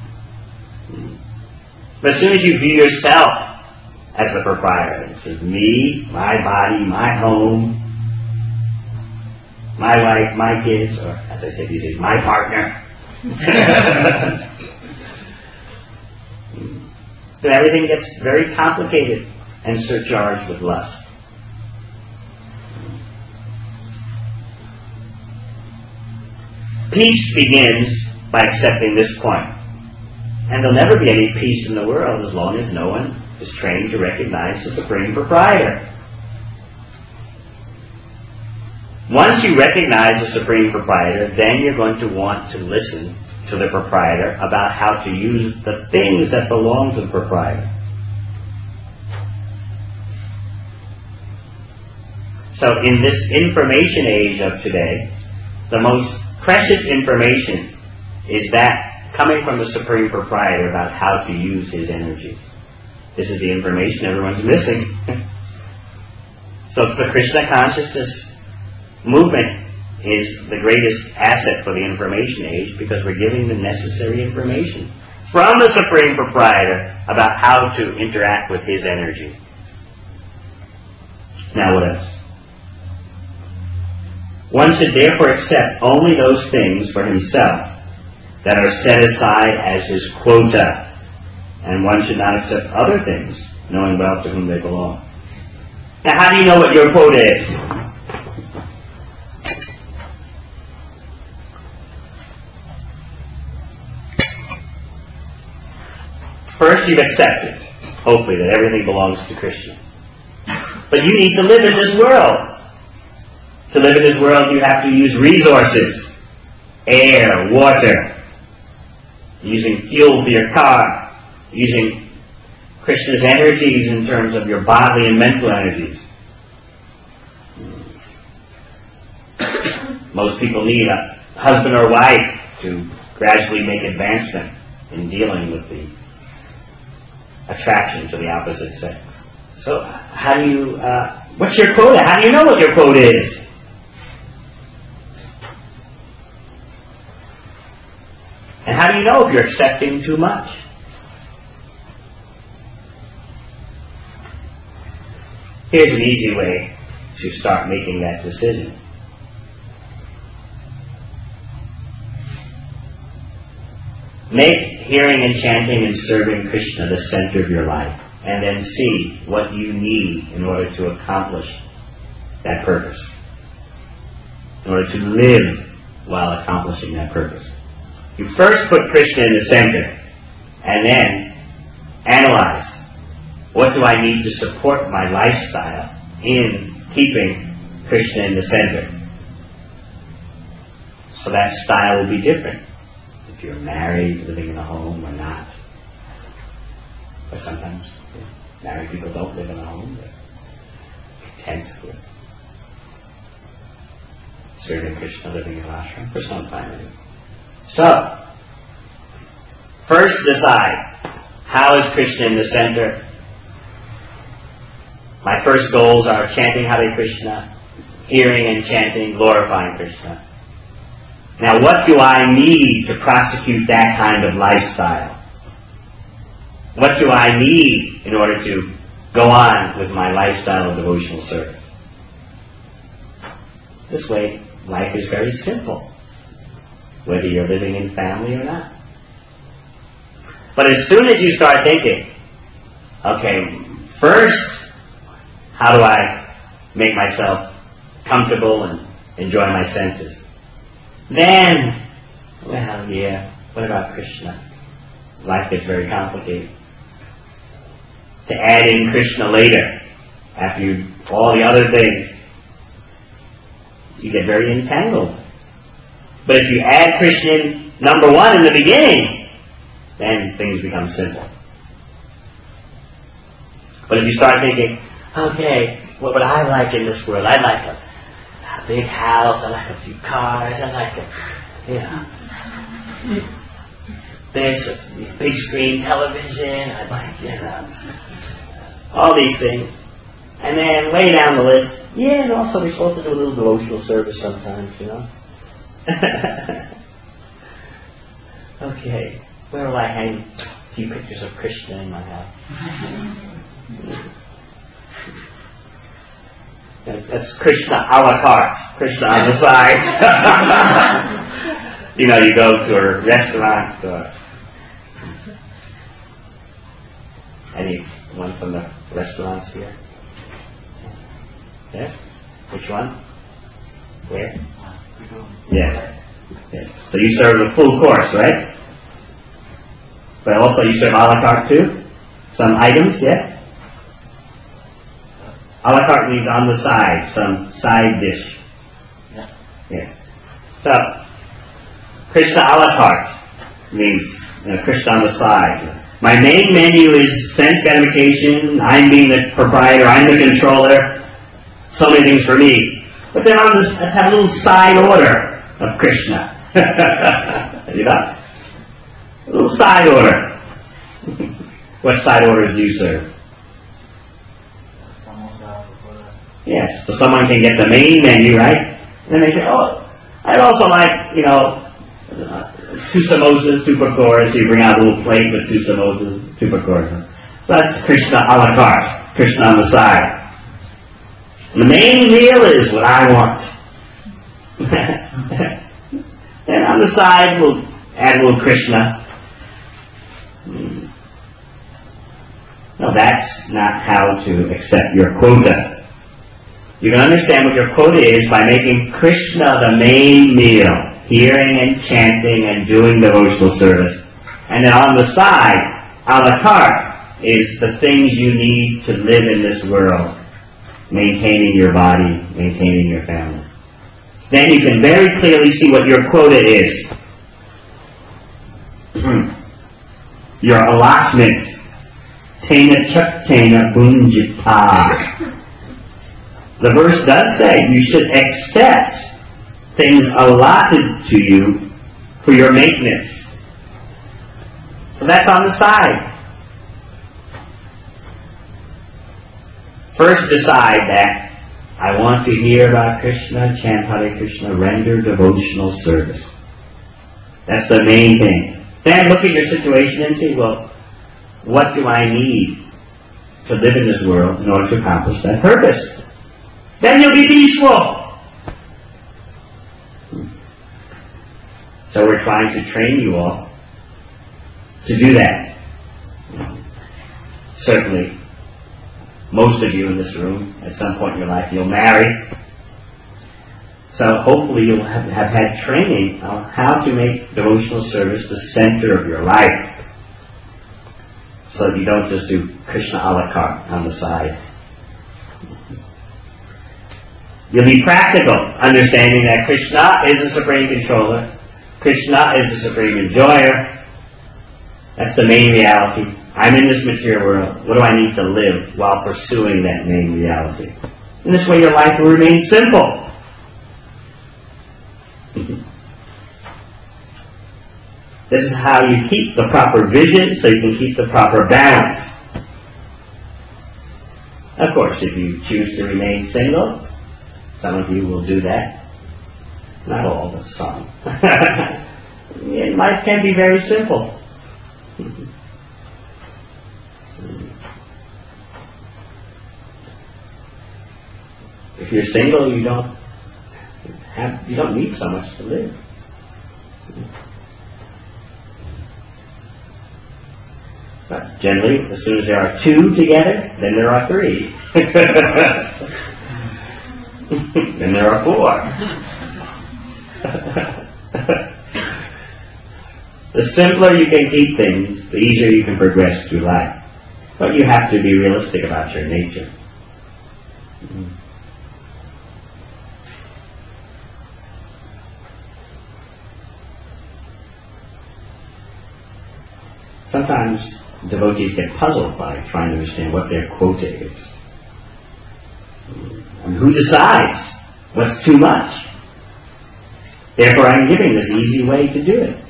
But as soon as you view yourself as the proprietor, it says me, my body, my home, my wife, my kids, or as I said these days, my partner. Then everything gets very complicated and surcharged with lust. Peace begins by accepting this point. And there'll never be any peace in the world as long as no one is trained to recognize the Supreme Proprietor. Once you recognize the Supreme Proprietor, then you're going to want to listen to the Proprietor about how to use the things that belong to the Proprietor. So in this information age of today, the most precious information is that coming from the Supreme Proprietor about how to use his energy. This is the information everyone's missing. So the Krishna consciousness movement is the greatest asset for the information age because we're giving the necessary information from the Supreme Proprietor about how to interact with his energy. Now what else? One should therefore accept only those things for himself that are set aside as his quota And one should not accept other things, knowing well to whom they belong. Now, how do you know what your quota is? First, you've accepted, hopefully, that everything belongs to Krishna. But you need to live in this world. To live in this world, you have to use resources. Air, water, using fuel for your car, using Krishna's energies in terms of your bodily and mental energies. Most people need a husband or wife to gradually make advancement in dealing with the attraction to the opposite sex. So, how do you, what's your quota? How do you know what your quota is? And how do you know if you're accepting too much? Here's an easy way to start making that decision. Make hearing and chanting and serving Krishna the center of your life, and then see what you need in order to accomplish that purpose. In order to live while accomplishing that purpose. You first put Krishna in the center, and then analyze, what do I need to support my lifestyle in keeping Krishna in the center? So that style will be different. If you're married, living in a home, or not. But sometimes married people don't live in a home. They're content with serving Krishna, living in an ashram for some time anyway. So, first decide, how is Krishna in the center? My first goals are chanting Hare Krishna, hearing and chanting, glorifying Krishna. Now, what do I need to prosecute that kind of lifestyle? What do I need in order to go on with my lifestyle of devotional service? This way, life is very simple, whether you're living in family or not. But as soon as you start thinking, okay, first, how do I make myself comfortable and enjoy my senses? Then, well, yeah, what about Krishna? Life gets very complicated. To add in Krishna later, after you all the other things, you get very entangled. But if you add Krishna in number one in the beginning, then things become simple. But if you start thinking, okay, what would I like in this world? I'd like a big house, I'd like a few cars, I'd like this, a big screen television, I'd like, all these things. And then way down the list, and also we're supposed to do a little devotional service sometimes, Okay, where will I hang a few pictures of Krishna in my house? That's Krishna a la carte. Krishna on the side. You go to a restaurant or anyone from the restaurants here? Yeah? Which one? Where? Yeah. Yes. So you serve a full course, right? But also you serve a la carte too? Some items, yes? A la carte means on the side, some side dish. Yeah. So, Krishna a la carte means Krishna on the side. My main menu is sense gratification. I'm being the proprietor. I'm the controller. So many things for me. But then I have a little side order of Krishna. A little side order. What side orders do you serve? Yes, so someone can get the main menu, right? And then they say, I'd also like, 2 samosas, 2 pakoras. So you bring out a little plate with 2 samosas, 2 pakoras. So that's Krishna a la carte, Krishna on the side. And the main meal is what I want. And on the side, we'll add a little Krishna. not how to accept your quota. You can understand what your quota is by making Krishna the main meal, hearing and chanting and doing devotional service. And then on the side, a la carte, is the things you need to live in this world, maintaining your body, maintaining your family. Then you can very clearly see what your quota is. Your allotment. Tena chaktena bunjita. The verse does say you should accept things allotted to you for your maintenance. So that's on the side. First decide that I want to hear about Krishna, chant Hare Krishna, render devotional service. That's the main thing. Then look at your situation and see, well, what do I need to live in this world in order to accomplish that purpose? Then you'll be peaceful. So we're trying to train you all to do that. Certainly, most of you in this room, at some point in your life, you'll marry. So hopefully you'll have had training on how to make devotional service the center of your life. So that you don't just do Krishna a la carte on the side. You'll be practical, understanding that Krishna is the supreme controller. Krishna is the supreme enjoyer. That's the main reality. I'm in this material world. What do I need to live while pursuing that main reality? In this way your life will remain simple. This is how you keep the proper vision so you can keep the proper balance. Of course, if you choose to remain single, some of you will do that. Not all, but some. Life can be very simple. If you're single, you don't need so much to live. But generally, as soon as there are two together, then there are three. Then there are four. The simpler you can keep things, the easier you can progress through life. But you have to be realistic about your nature. Sometimes devotees get puzzled by trying to understand what their quota is. And who decides what's too much? Therefore, I'm giving this easy way to do it.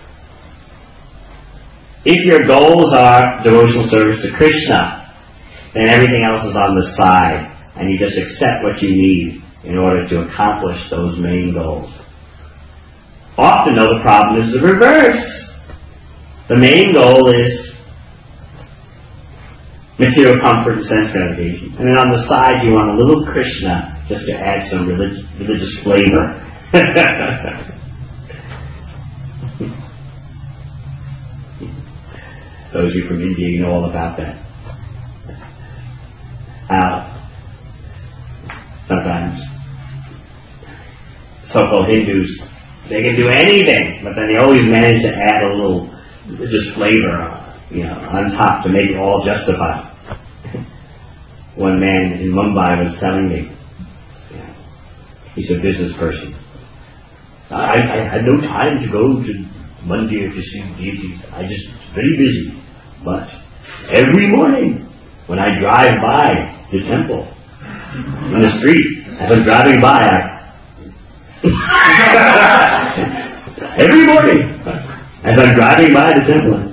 If your goals are devotional service to Krishna, then everything else is on the side, and you just accept what you need in order to accomplish those main goals. Often, though, the problem is the reverse. The main goal is material comfort and sense gratification. And then on the side you want a little Krishna just to add some religious flavor. Those of you from India, you know all about that. Sometimes so-called Hindus, they can do anything, but then they always manage to add a little religious flavor, on top to make it all justified. One man in Mumbai was telling me, he's a business person. I had no time to go to Mandir to see deities. I just very busy. But every morning, when I drive by the temple in the street, as I'm driving by, every morning, as I'm driving by the temple,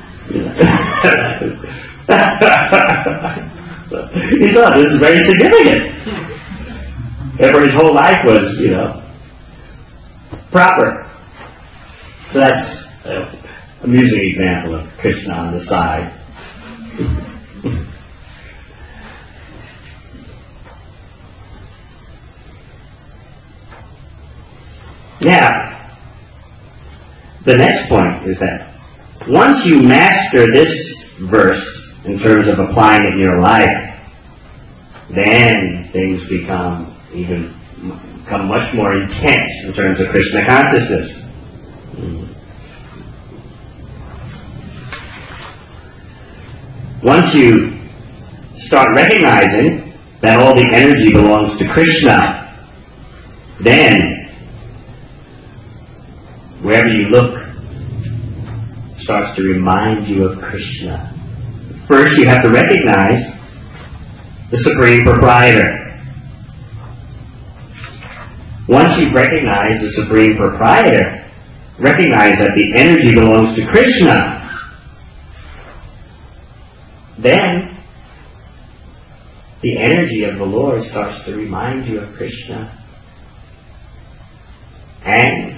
he thought this is very significant. Therefore, his whole life was, proper. So that's an amusing example of Krishna on the side. Now, the next point is that once you master this verse, in terms of applying it in your life, then things become much more intense in terms of Krishna consciousness. Once you start recognizing that all the energy belongs to Krishna, then wherever you look starts to remind you of Krishna. First, you have to recognize the Supreme Proprietor. Once you've recognized the Supreme Proprietor, recognize that the energy belongs to Krishna, then the energy of the Lord starts to remind you of Krishna. And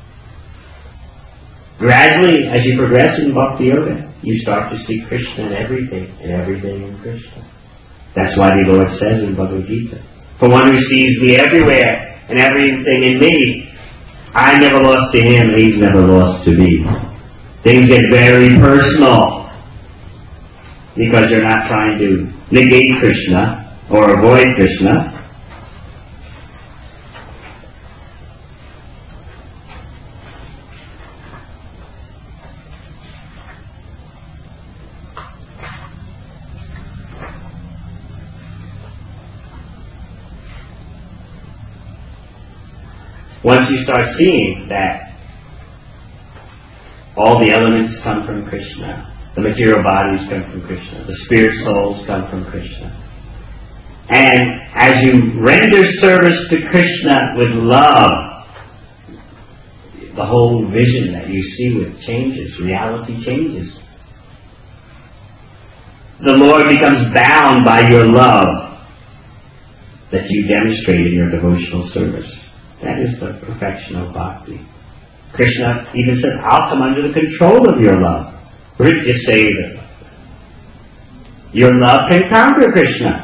gradually, as you progress in Bhakti Yoga, you start to see Krishna in everything in Krishna. That's why the Lord says in Bhagavad Gita, for one who sees me everywhere and everything in me, I'm never lost to him, he's never lost to me. Things get very personal because you're not trying to negate Krishna or avoid Krishna. Once you start seeing that all the elements come from Krishna, the material bodies come from Krishna, the spirit souls come from Krishna, and as you render service to Krishna with love, the whole vision that you see with changes, reality changes. The Lord becomes bound by your love that you demonstrate in your devotional service. That is the perfection of bhakti. Krishna even said, I'll come under the control of your love. Bhritya Seva. Your love can conquer Krishna.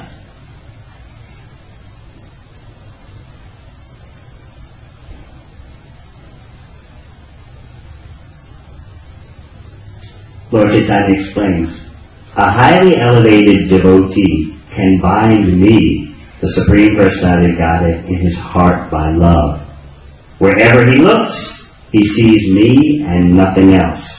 Lord Chaitanya explains, a highly elevated devotee can bind me, the Supreme Personality of Godhead, in his heart by love. Wherever he looks, he sees me and nothing else.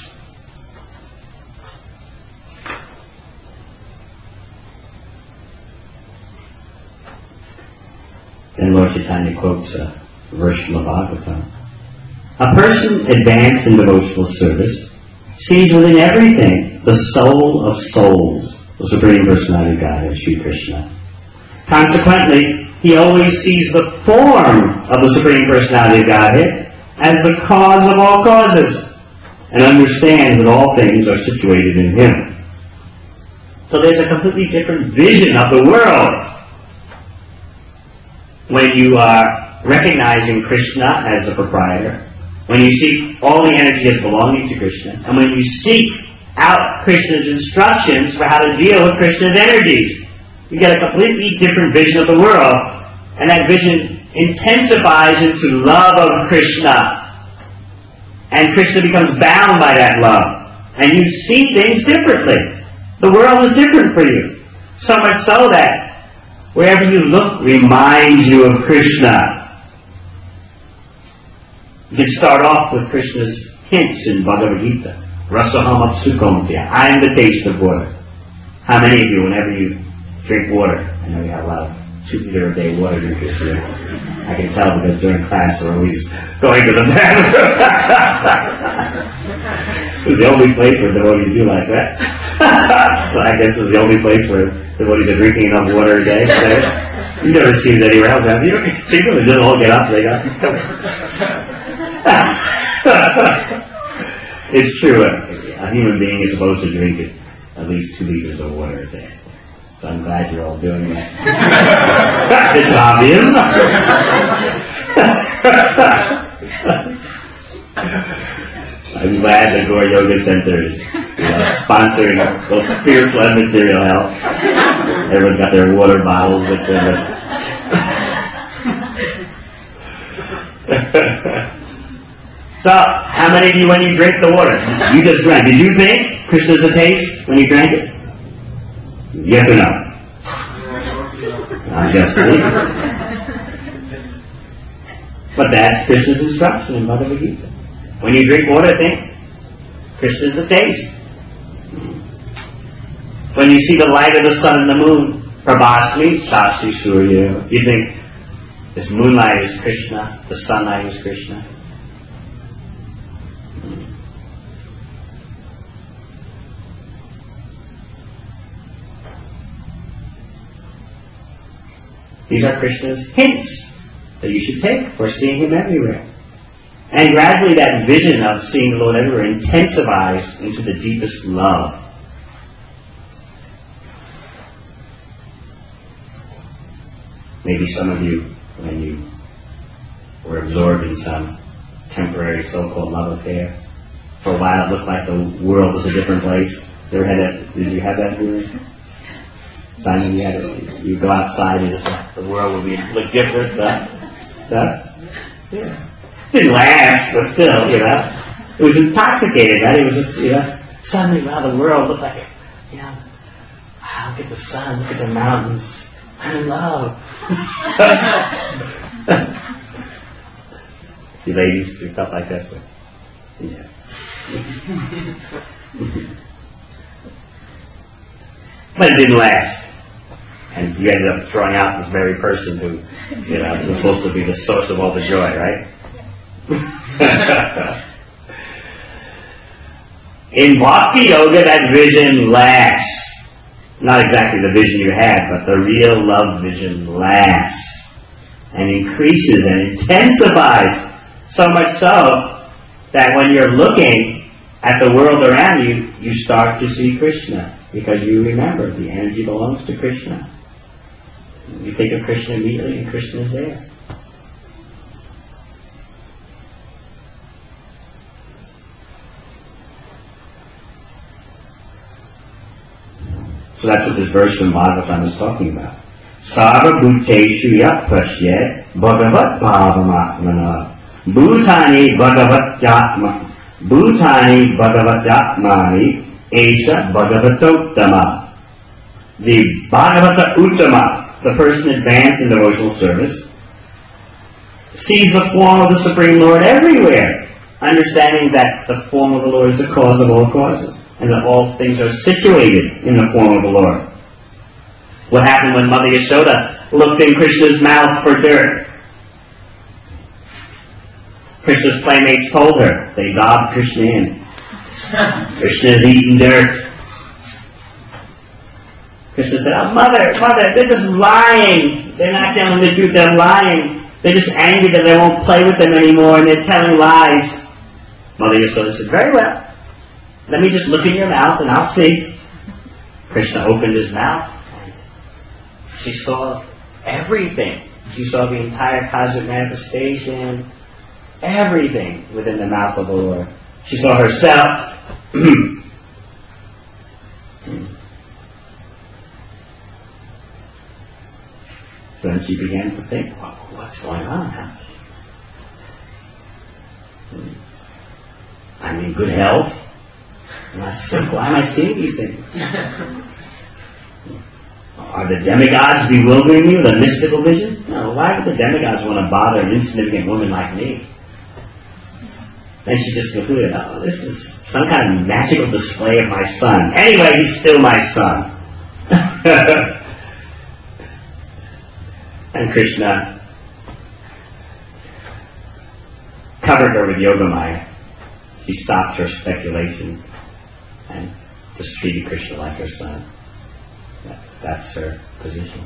Then Lord Chaitanya quotes a verse from the Bhagavatam. A person advanced in devotional service sees within everything the soul of souls, the Supreme Personality of Godhead, Sri Krishna. Consequently, he always sees the form of the Supreme Personality of Godhead as the cause of all causes, and understands that all things are situated in him. So there's a completely different vision of the world when you are recognizing Krishna as the proprietor, when you see all the energy as belonging to Krishna, and when you seek out Krishna's instructions for how to deal with Krishna's energies. You get a completely different vision of the world, and that vision intensifies into love of Krishna. And Krishna becomes bound by that love. And you see things differently. The world is different for you. So much so that wherever you look reminds you of Krishna. You can start off with Krishna's hints in Bhagavad Gita. Rasaham apsukamtya. I am the taste of water. How many of you, whenever you drink water, I know you have a lot of 2 liter a day water drinkers here. I can tell because during class they're always going to the bathroom. It's the only place where devotees do like that. So I guess it's the only place where devotees are drinking enough water a day. You've never seen it anywhere else, have you? People just all get up, they go. It's true. A human being is supposed to drink at least 2 liters of water a day. So I'm glad you're all doing that. It's obvious. I'm glad the Gaur Yoga Center is sponsoring both spiritual and material health. Everyone's got their water bottles with them. So, how many of you, when you drink the water, you just drank, did you think Krishna's a taste when you drank it? Yes or no? I'm just saying. But that's Krishna's instruction in Bhagavad Gita. When you drink water, think Krishna's the taste. When you see the light of the sun and the moon, Prabhasmi, Shakshi Surya, you think this moonlight is Krishna, the sunlight is Krishna. These are Krishna's hints that you should take for seeing Him everywhere. And gradually that vision of seeing the Lord everywhere intensifies into the deepest love. Maybe some of you, when you were absorbed in some temporary so-called love affair, for a while it looked like the world was a different place. Did you have that feeling? Simon, you go outside and just the world would look different. Yeah. Didn't last, but still, it was intoxicating, right? It was just, suddenly, wow, the world looked like, wow, look at the sun, look at the mountains. I'm in love. You ladies, you felt like that? Yeah. But it didn't last. And you ended up throwing out this very person who, was supposed to be the source of all the joy, right? In Bhakti Yoga, that vision lasts. Not exactly the vision you had, but the real love vision lasts and increases and intensifies. So much so that when you're looking at the world around you, you start to see Krishna because you remember the energy belongs to Krishna. You think of Krishna immediately and Krishna is there. So that's what this verse from Bhagavatam is talking about. Sarva bhuteshu yat pasyet bhagavat bhavamatmana bhutani bhagavatjatmani esha bhagavatottama. The Bhagavata Uttama, the person advanced in devotional service, sees the form of the Supreme Lord everywhere, understanding that the form of the Lord is the cause of all causes, and that all things are situated in the form of the Lord. What happened when Mother Yashoda looked in Krishna's mouth for dirt? Krishna's playmates told her, they dobbed Krishna in. Krishna's eating dirt. Krishna said, oh, Mother, they're just lying. They're not telling the truth, they're lying. They're just angry that they won't play with them anymore and they're telling lies. Mother Yashoda said, very well. Let me just look in your mouth and I'll see. Krishna opened his mouth and she saw everything. She saw the entire cosmic manifestation, everything within the mouth of the Lord. She saw herself. So then she began to think, well, what's going on now? I'm in good health. I'm not sick. Why am I seeing these things? Are the demigods bewildering me with a mystical vision? No, why would the demigods want to bother an insignificant woman like me? Then she just concluded, oh, this is some kind of magical display of my son. Anyway, he's still my son. And Krishna covered her with Yogamaya. She stopped her speculation and just treated Krishna like her son. That's her position.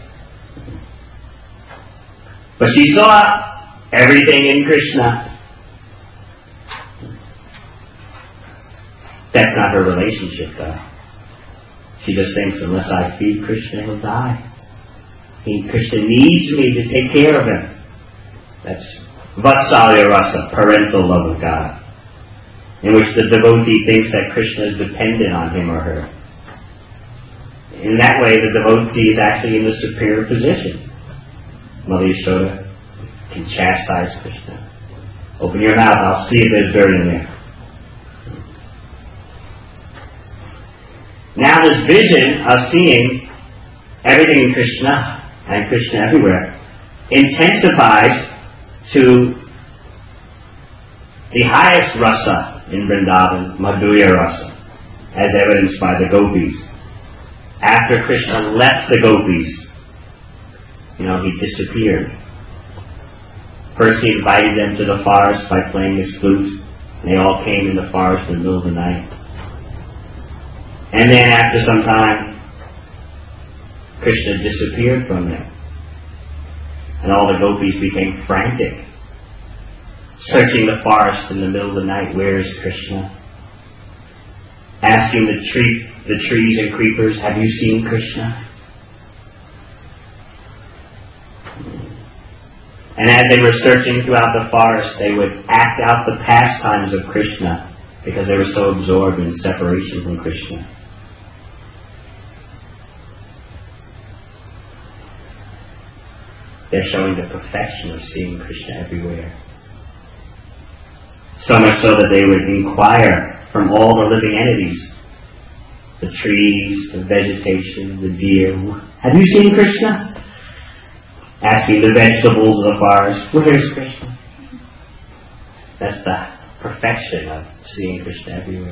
But she saw everything in Krishna. That's not her relationship, though. She just thinks, unless I feed Krishna, he'll die. Krishna needs me to take care of him. That's Vatsalya Rasa, parental love of God, in which the devotee thinks that Krishna is dependent on him or her. In that way, the devotee is actually in the superior position. Mother Yashoda can chastise Krishna. Open your mouth, I'll see if there's dirt in there. Now this vision of seeing everything in Krishna and Krishna everywhere intensifies to the highest rasa in Vrindavan, Madhurya rasa, as evidenced by the gopis. After Krishna left the gopis, he disappeared. First he invited them to the forest by playing his flute, and they all came in the forest in the middle of the night. And then after some time, Krishna disappeared from them. And all the gopis became frantic, searching the forest in the middle of the night, where is Krishna? Asking the trees and creepers, have you seen Krishna? And as they were searching throughout the forest, they would act out the pastimes of Krishna because they were so absorbed in separation from Krishna. They're showing the perfection of seeing Krishna everywhere. So much so that they would inquire from all the living entities, the trees, the vegetation, the deer, have you seen Krishna? Asking the vegetables of the forest, where is Krishna? That's the perfection of seeing Krishna everywhere.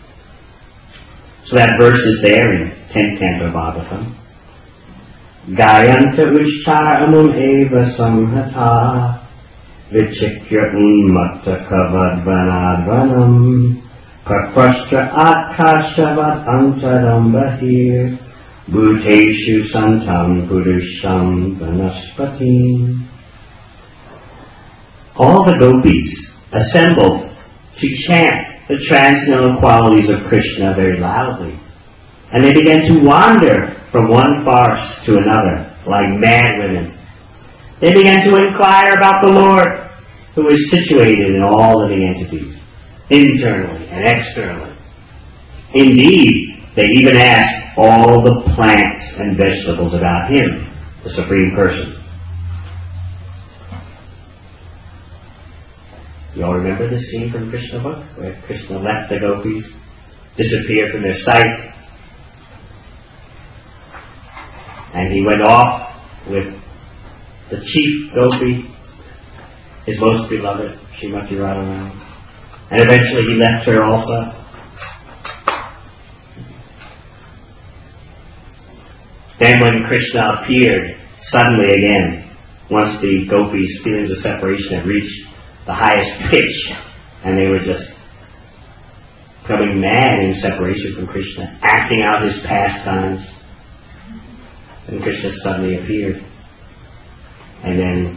So that verse is there in 10th canto of Bhagavatam. Gayanta ushcharamum eva samhata vichikya unmatta kavadvanadvanam prakrashtra akashavad antaram bahir bhuteshu santam purusham vanaspati. All the gopis assembled to chant the transcendental qualities of Krishna very loudly. And they began to wander from one forest to another, like mad women. They began to inquire about the Lord, who is situated in all living entities, internally and externally. Indeed, they even asked all the plants and vegetables about Him, the Supreme Person. You all remember this scene from Krishna book, where Krishna left the gopis, disappeared from their sight, and he went off with the chief gopi, his most beloved, Srimati Radharani. And eventually he left her also. Then when Krishna appeared suddenly again, once the gopis' feelings of separation had reached the highest pitch, and they were just becoming mad in separation from Krishna, acting out his pastimes, and Krishna suddenly appeared. And then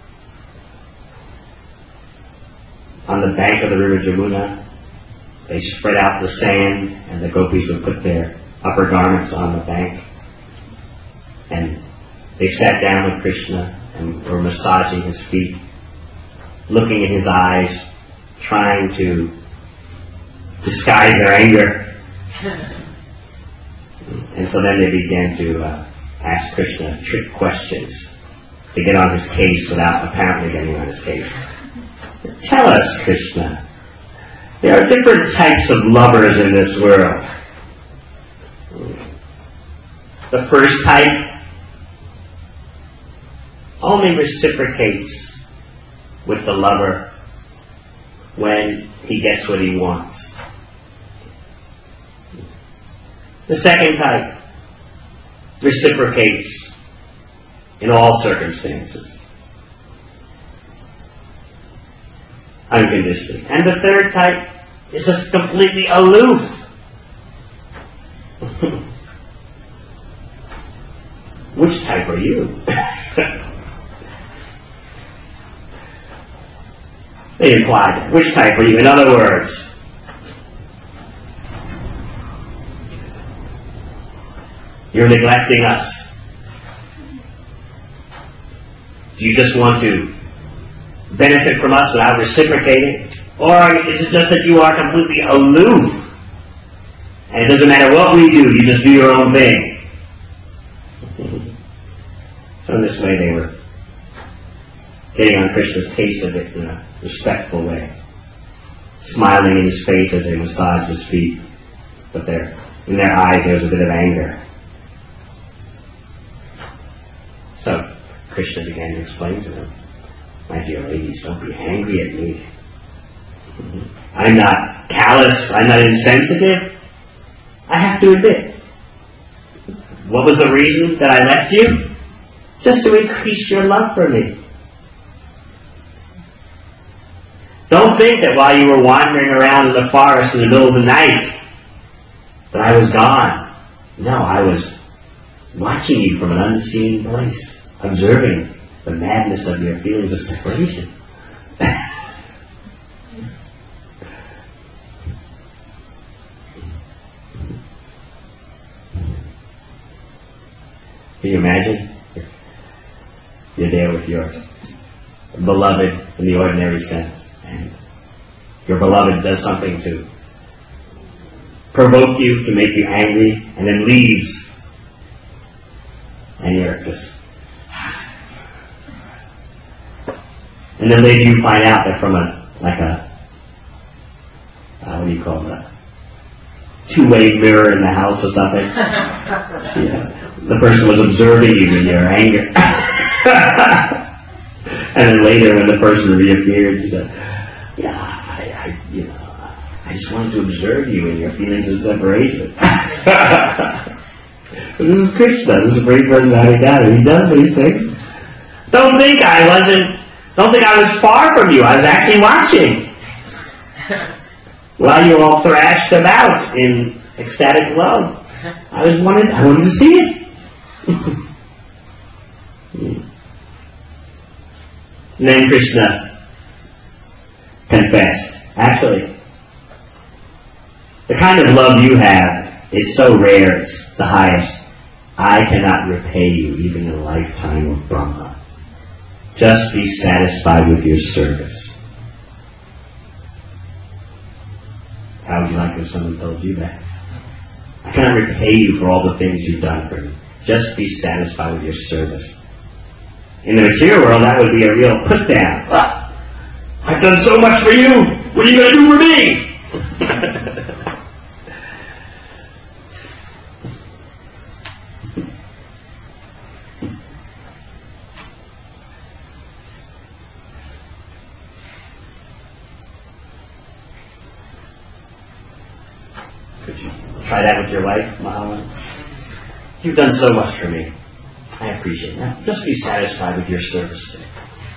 on the bank of the river Jamuna, they spread out the sand, and the gopis would put their upper garments on the bank. And they sat down with Krishna and were massaging his feet, looking in his eyes, trying to disguise their anger. And so then they began to ask Krishna trick questions to get on his case without apparently getting on his case. Tell us, Krishna, there are different types of lovers in this world. The first type only reciprocates with the lover when he gets what he wants. The second type reciprocates in all circumstances, unconditionally. And the third type is just completely aloof. Which type are you? They implied that. Which type are you? In other words, you're neglecting us. Do you just want to benefit from us without reciprocating? Or is it just that you are completely aloof? And it doesn't matter what we do, you just do your own thing. So in this way they were getting on Krishna's case of it in a respectful way, smiling in his face as they massaged his feet, but their In their eyes there was a bit of anger. So Krishna began to explain to them, my dear ladies, don't be angry at me. I'm not callous, I'm not insensitive. I have to admit, what was the reason that I left you? Just to increase your love for me. Don't think that while you were wandering around in the forest in the middle of the night that I was gone. No, I was watching you from an unseen place, observing the madness of your feelings of separation. Can you imagine? You're there with your beloved in the ordinary sense, and your beloved does something to provoke you, to make you angry, and then leaves. And you're just... And then later you find out that from what do you call it, a two-way mirror in the house or something. The person was observing you in your anger. And then later when the person reappeared, he said, I just wanted to observe you in your feelings of separation. This is Krishna. This is a great personality God, and he does these things. Don't think I was far from you. I was actually watching. While you were all thrashed about in ecstatic love. I wanted to see it. And then Krishna confessed. Actually, the kind of love you have, it's so rare, it's the highest. I cannot repay you even in a lifetime of Brahma. Just be satisfied with your service. How would you like if someone told you that? I cannot repay you for all the things you've done for me. Just be satisfied with your service. In the material world, that would be a real put down. I've done so much for you. What are you going to do for me? Could you try that with your wife, Mahalan? You've done so much for me. I appreciate it. Now, just be satisfied with your service today.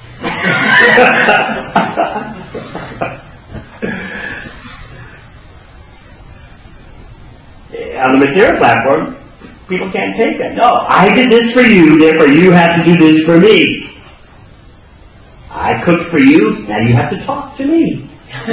On the material platform, people can't take that. No, I did this for you, therefore you have to do this for me. I cooked for you, now you have to talk to me.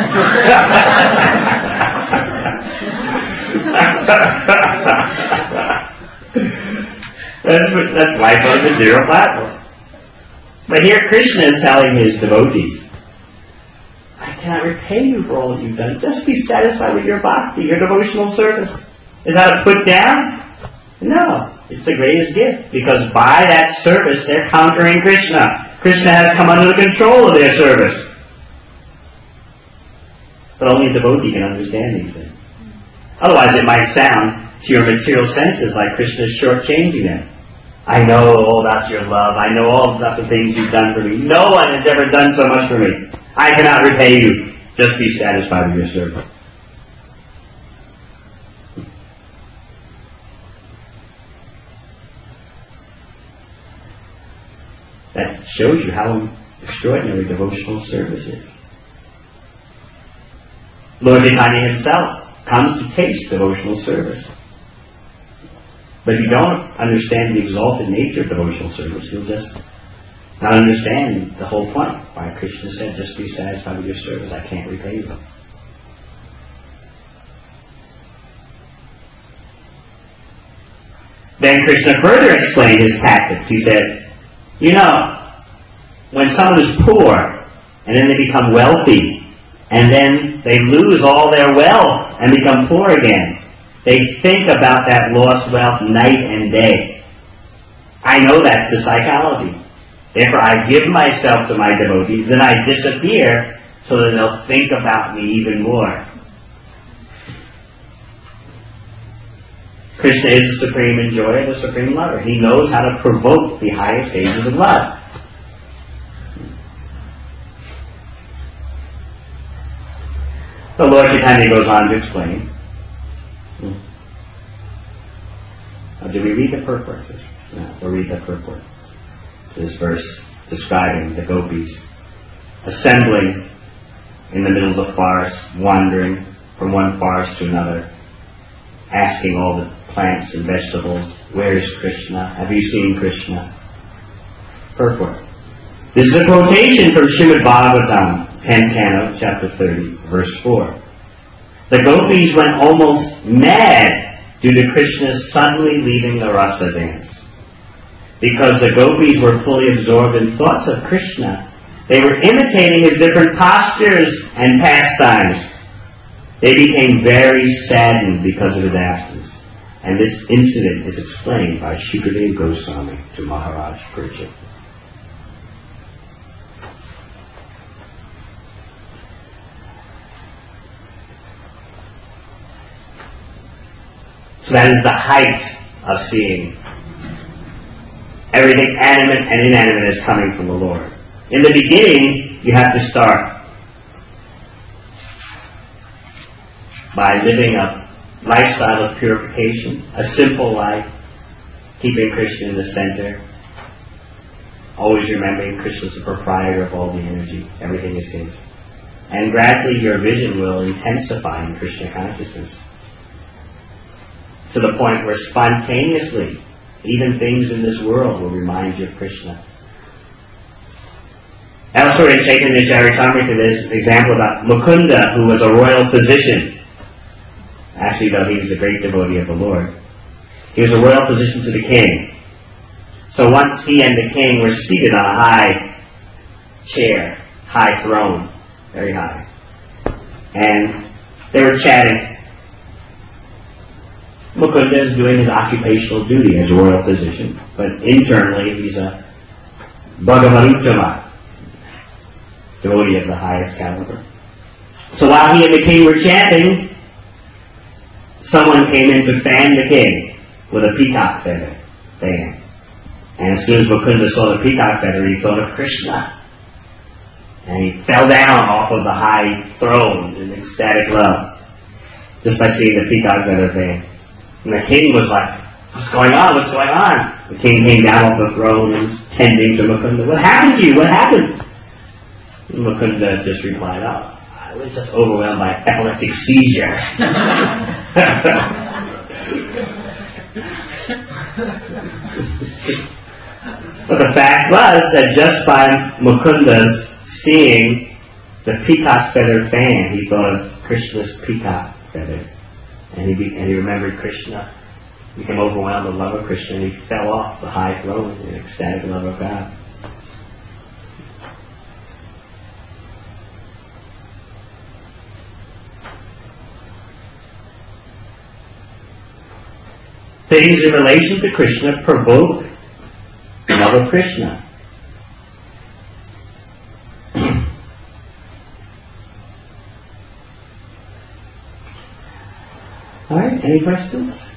That's life on the material platform. But here Krishna is telling his devotees, I cannot repay you for all that you've done. Just be satisfied with your bhakti, your devotional service. Is that a put down? No. It's the greatest gift. Because by that service, they're conquering Krishna. Krishna has come under the control of their service. But only a devotee can understand these things. Otherwise it might sound to your material senses like Krishna is shortchanging them. I know all about your love. I know all about the things you've done for me. No one has ever done so much for me. I cannot repay you. Just be satisfied with your service. That shows you how extraordinary devotional service is. Lord Chaitanya himself comes to taste devotional service. But if you don't understand the exalted nature of devotional service, you'll just not understand the whole point. Why Krishna said, just be satisfied with your service. I can't repay you. Then Krishna further explained his tactics. He said, when someone is poor, and then they become wealthy, and then they lose all their wealth and become poor again, they think about that lost wealth night and day. I know that's the psychology. Therefore, I give myself to my devotees, then I disappear so that they'll think about me even more. Krishna is the supreme enjoyer, the supreme lover. He knows how to provoke the highest stages of love. The Lord Chaitanya goes on to explain. Did we read the purport? No, we'll read the purport. This verse describing the gopis assembling in the middle of the forest, wandering from one forest to another, asking all the plants and vegetables, where is Krishna? Have you seen Krishna? Purport. This is a quotation from Srimad Bhagavatam, 10th canto, chapter 30, verse 4. The gopis went almost mad due to Krishna's suddenly leaving the rasa dance. Because the gopis were fully absorbed in thoughts of Krishna, they were imitating his different postures and pastimes. They became very saddened because of his absence. And this incident is explained by Shukadeva Goswami to Maharaj Parikshit. So that is the height of seeing everything animate and inanimate is coming from the Lord. In the beginning, you have to start by living a lifestyle of purification, a simple life, keeping Krishna in the center, always remembering Krishna's the proprietor of all the energy, everything is his. And gradually your vision will intensify in Krishna consciousness to the point where spontaneously even things in this world will remind you of Krishna. Elsewhere in Chaitanya Charitamrita, there's an example about Mukunda, who was a royal physician. Actually, though, he was a great devotee of the Lord. He was a royal physician to the king. So once he and the king were seated on a high chair, high throne, very high, and they were chatting. Mukunda is doing his occupational duty as a royal physician, but internally he's a Bhagavanuttama, devotee of the highest caliber. So while he and the king were chatting, someone came in to fan the king with a peacock feather fan. And as soon as Mukunda saw the peacock feather, he thought of Krishna. And he fell down off of the high throne in ecstatic love, just by seeing the peacock feather fan. And the king was like, what's going on? What's going on? The king came down off the throne and was tending to Mukunda. What happened to you? What happened? And Mukunda just replied, oh, I was just overwhelmed by epileptic seizure. But the fact was that just by Mukunda's seeing the peacock feather fan, he thought of Krishna's peacock feather. And he remembered Krishna, became overwhelmed with love of Krishna, and he fell off the high throne in ecstatic love of God. Things in relation to Krishna provoke love of Krishna. All right, any questions?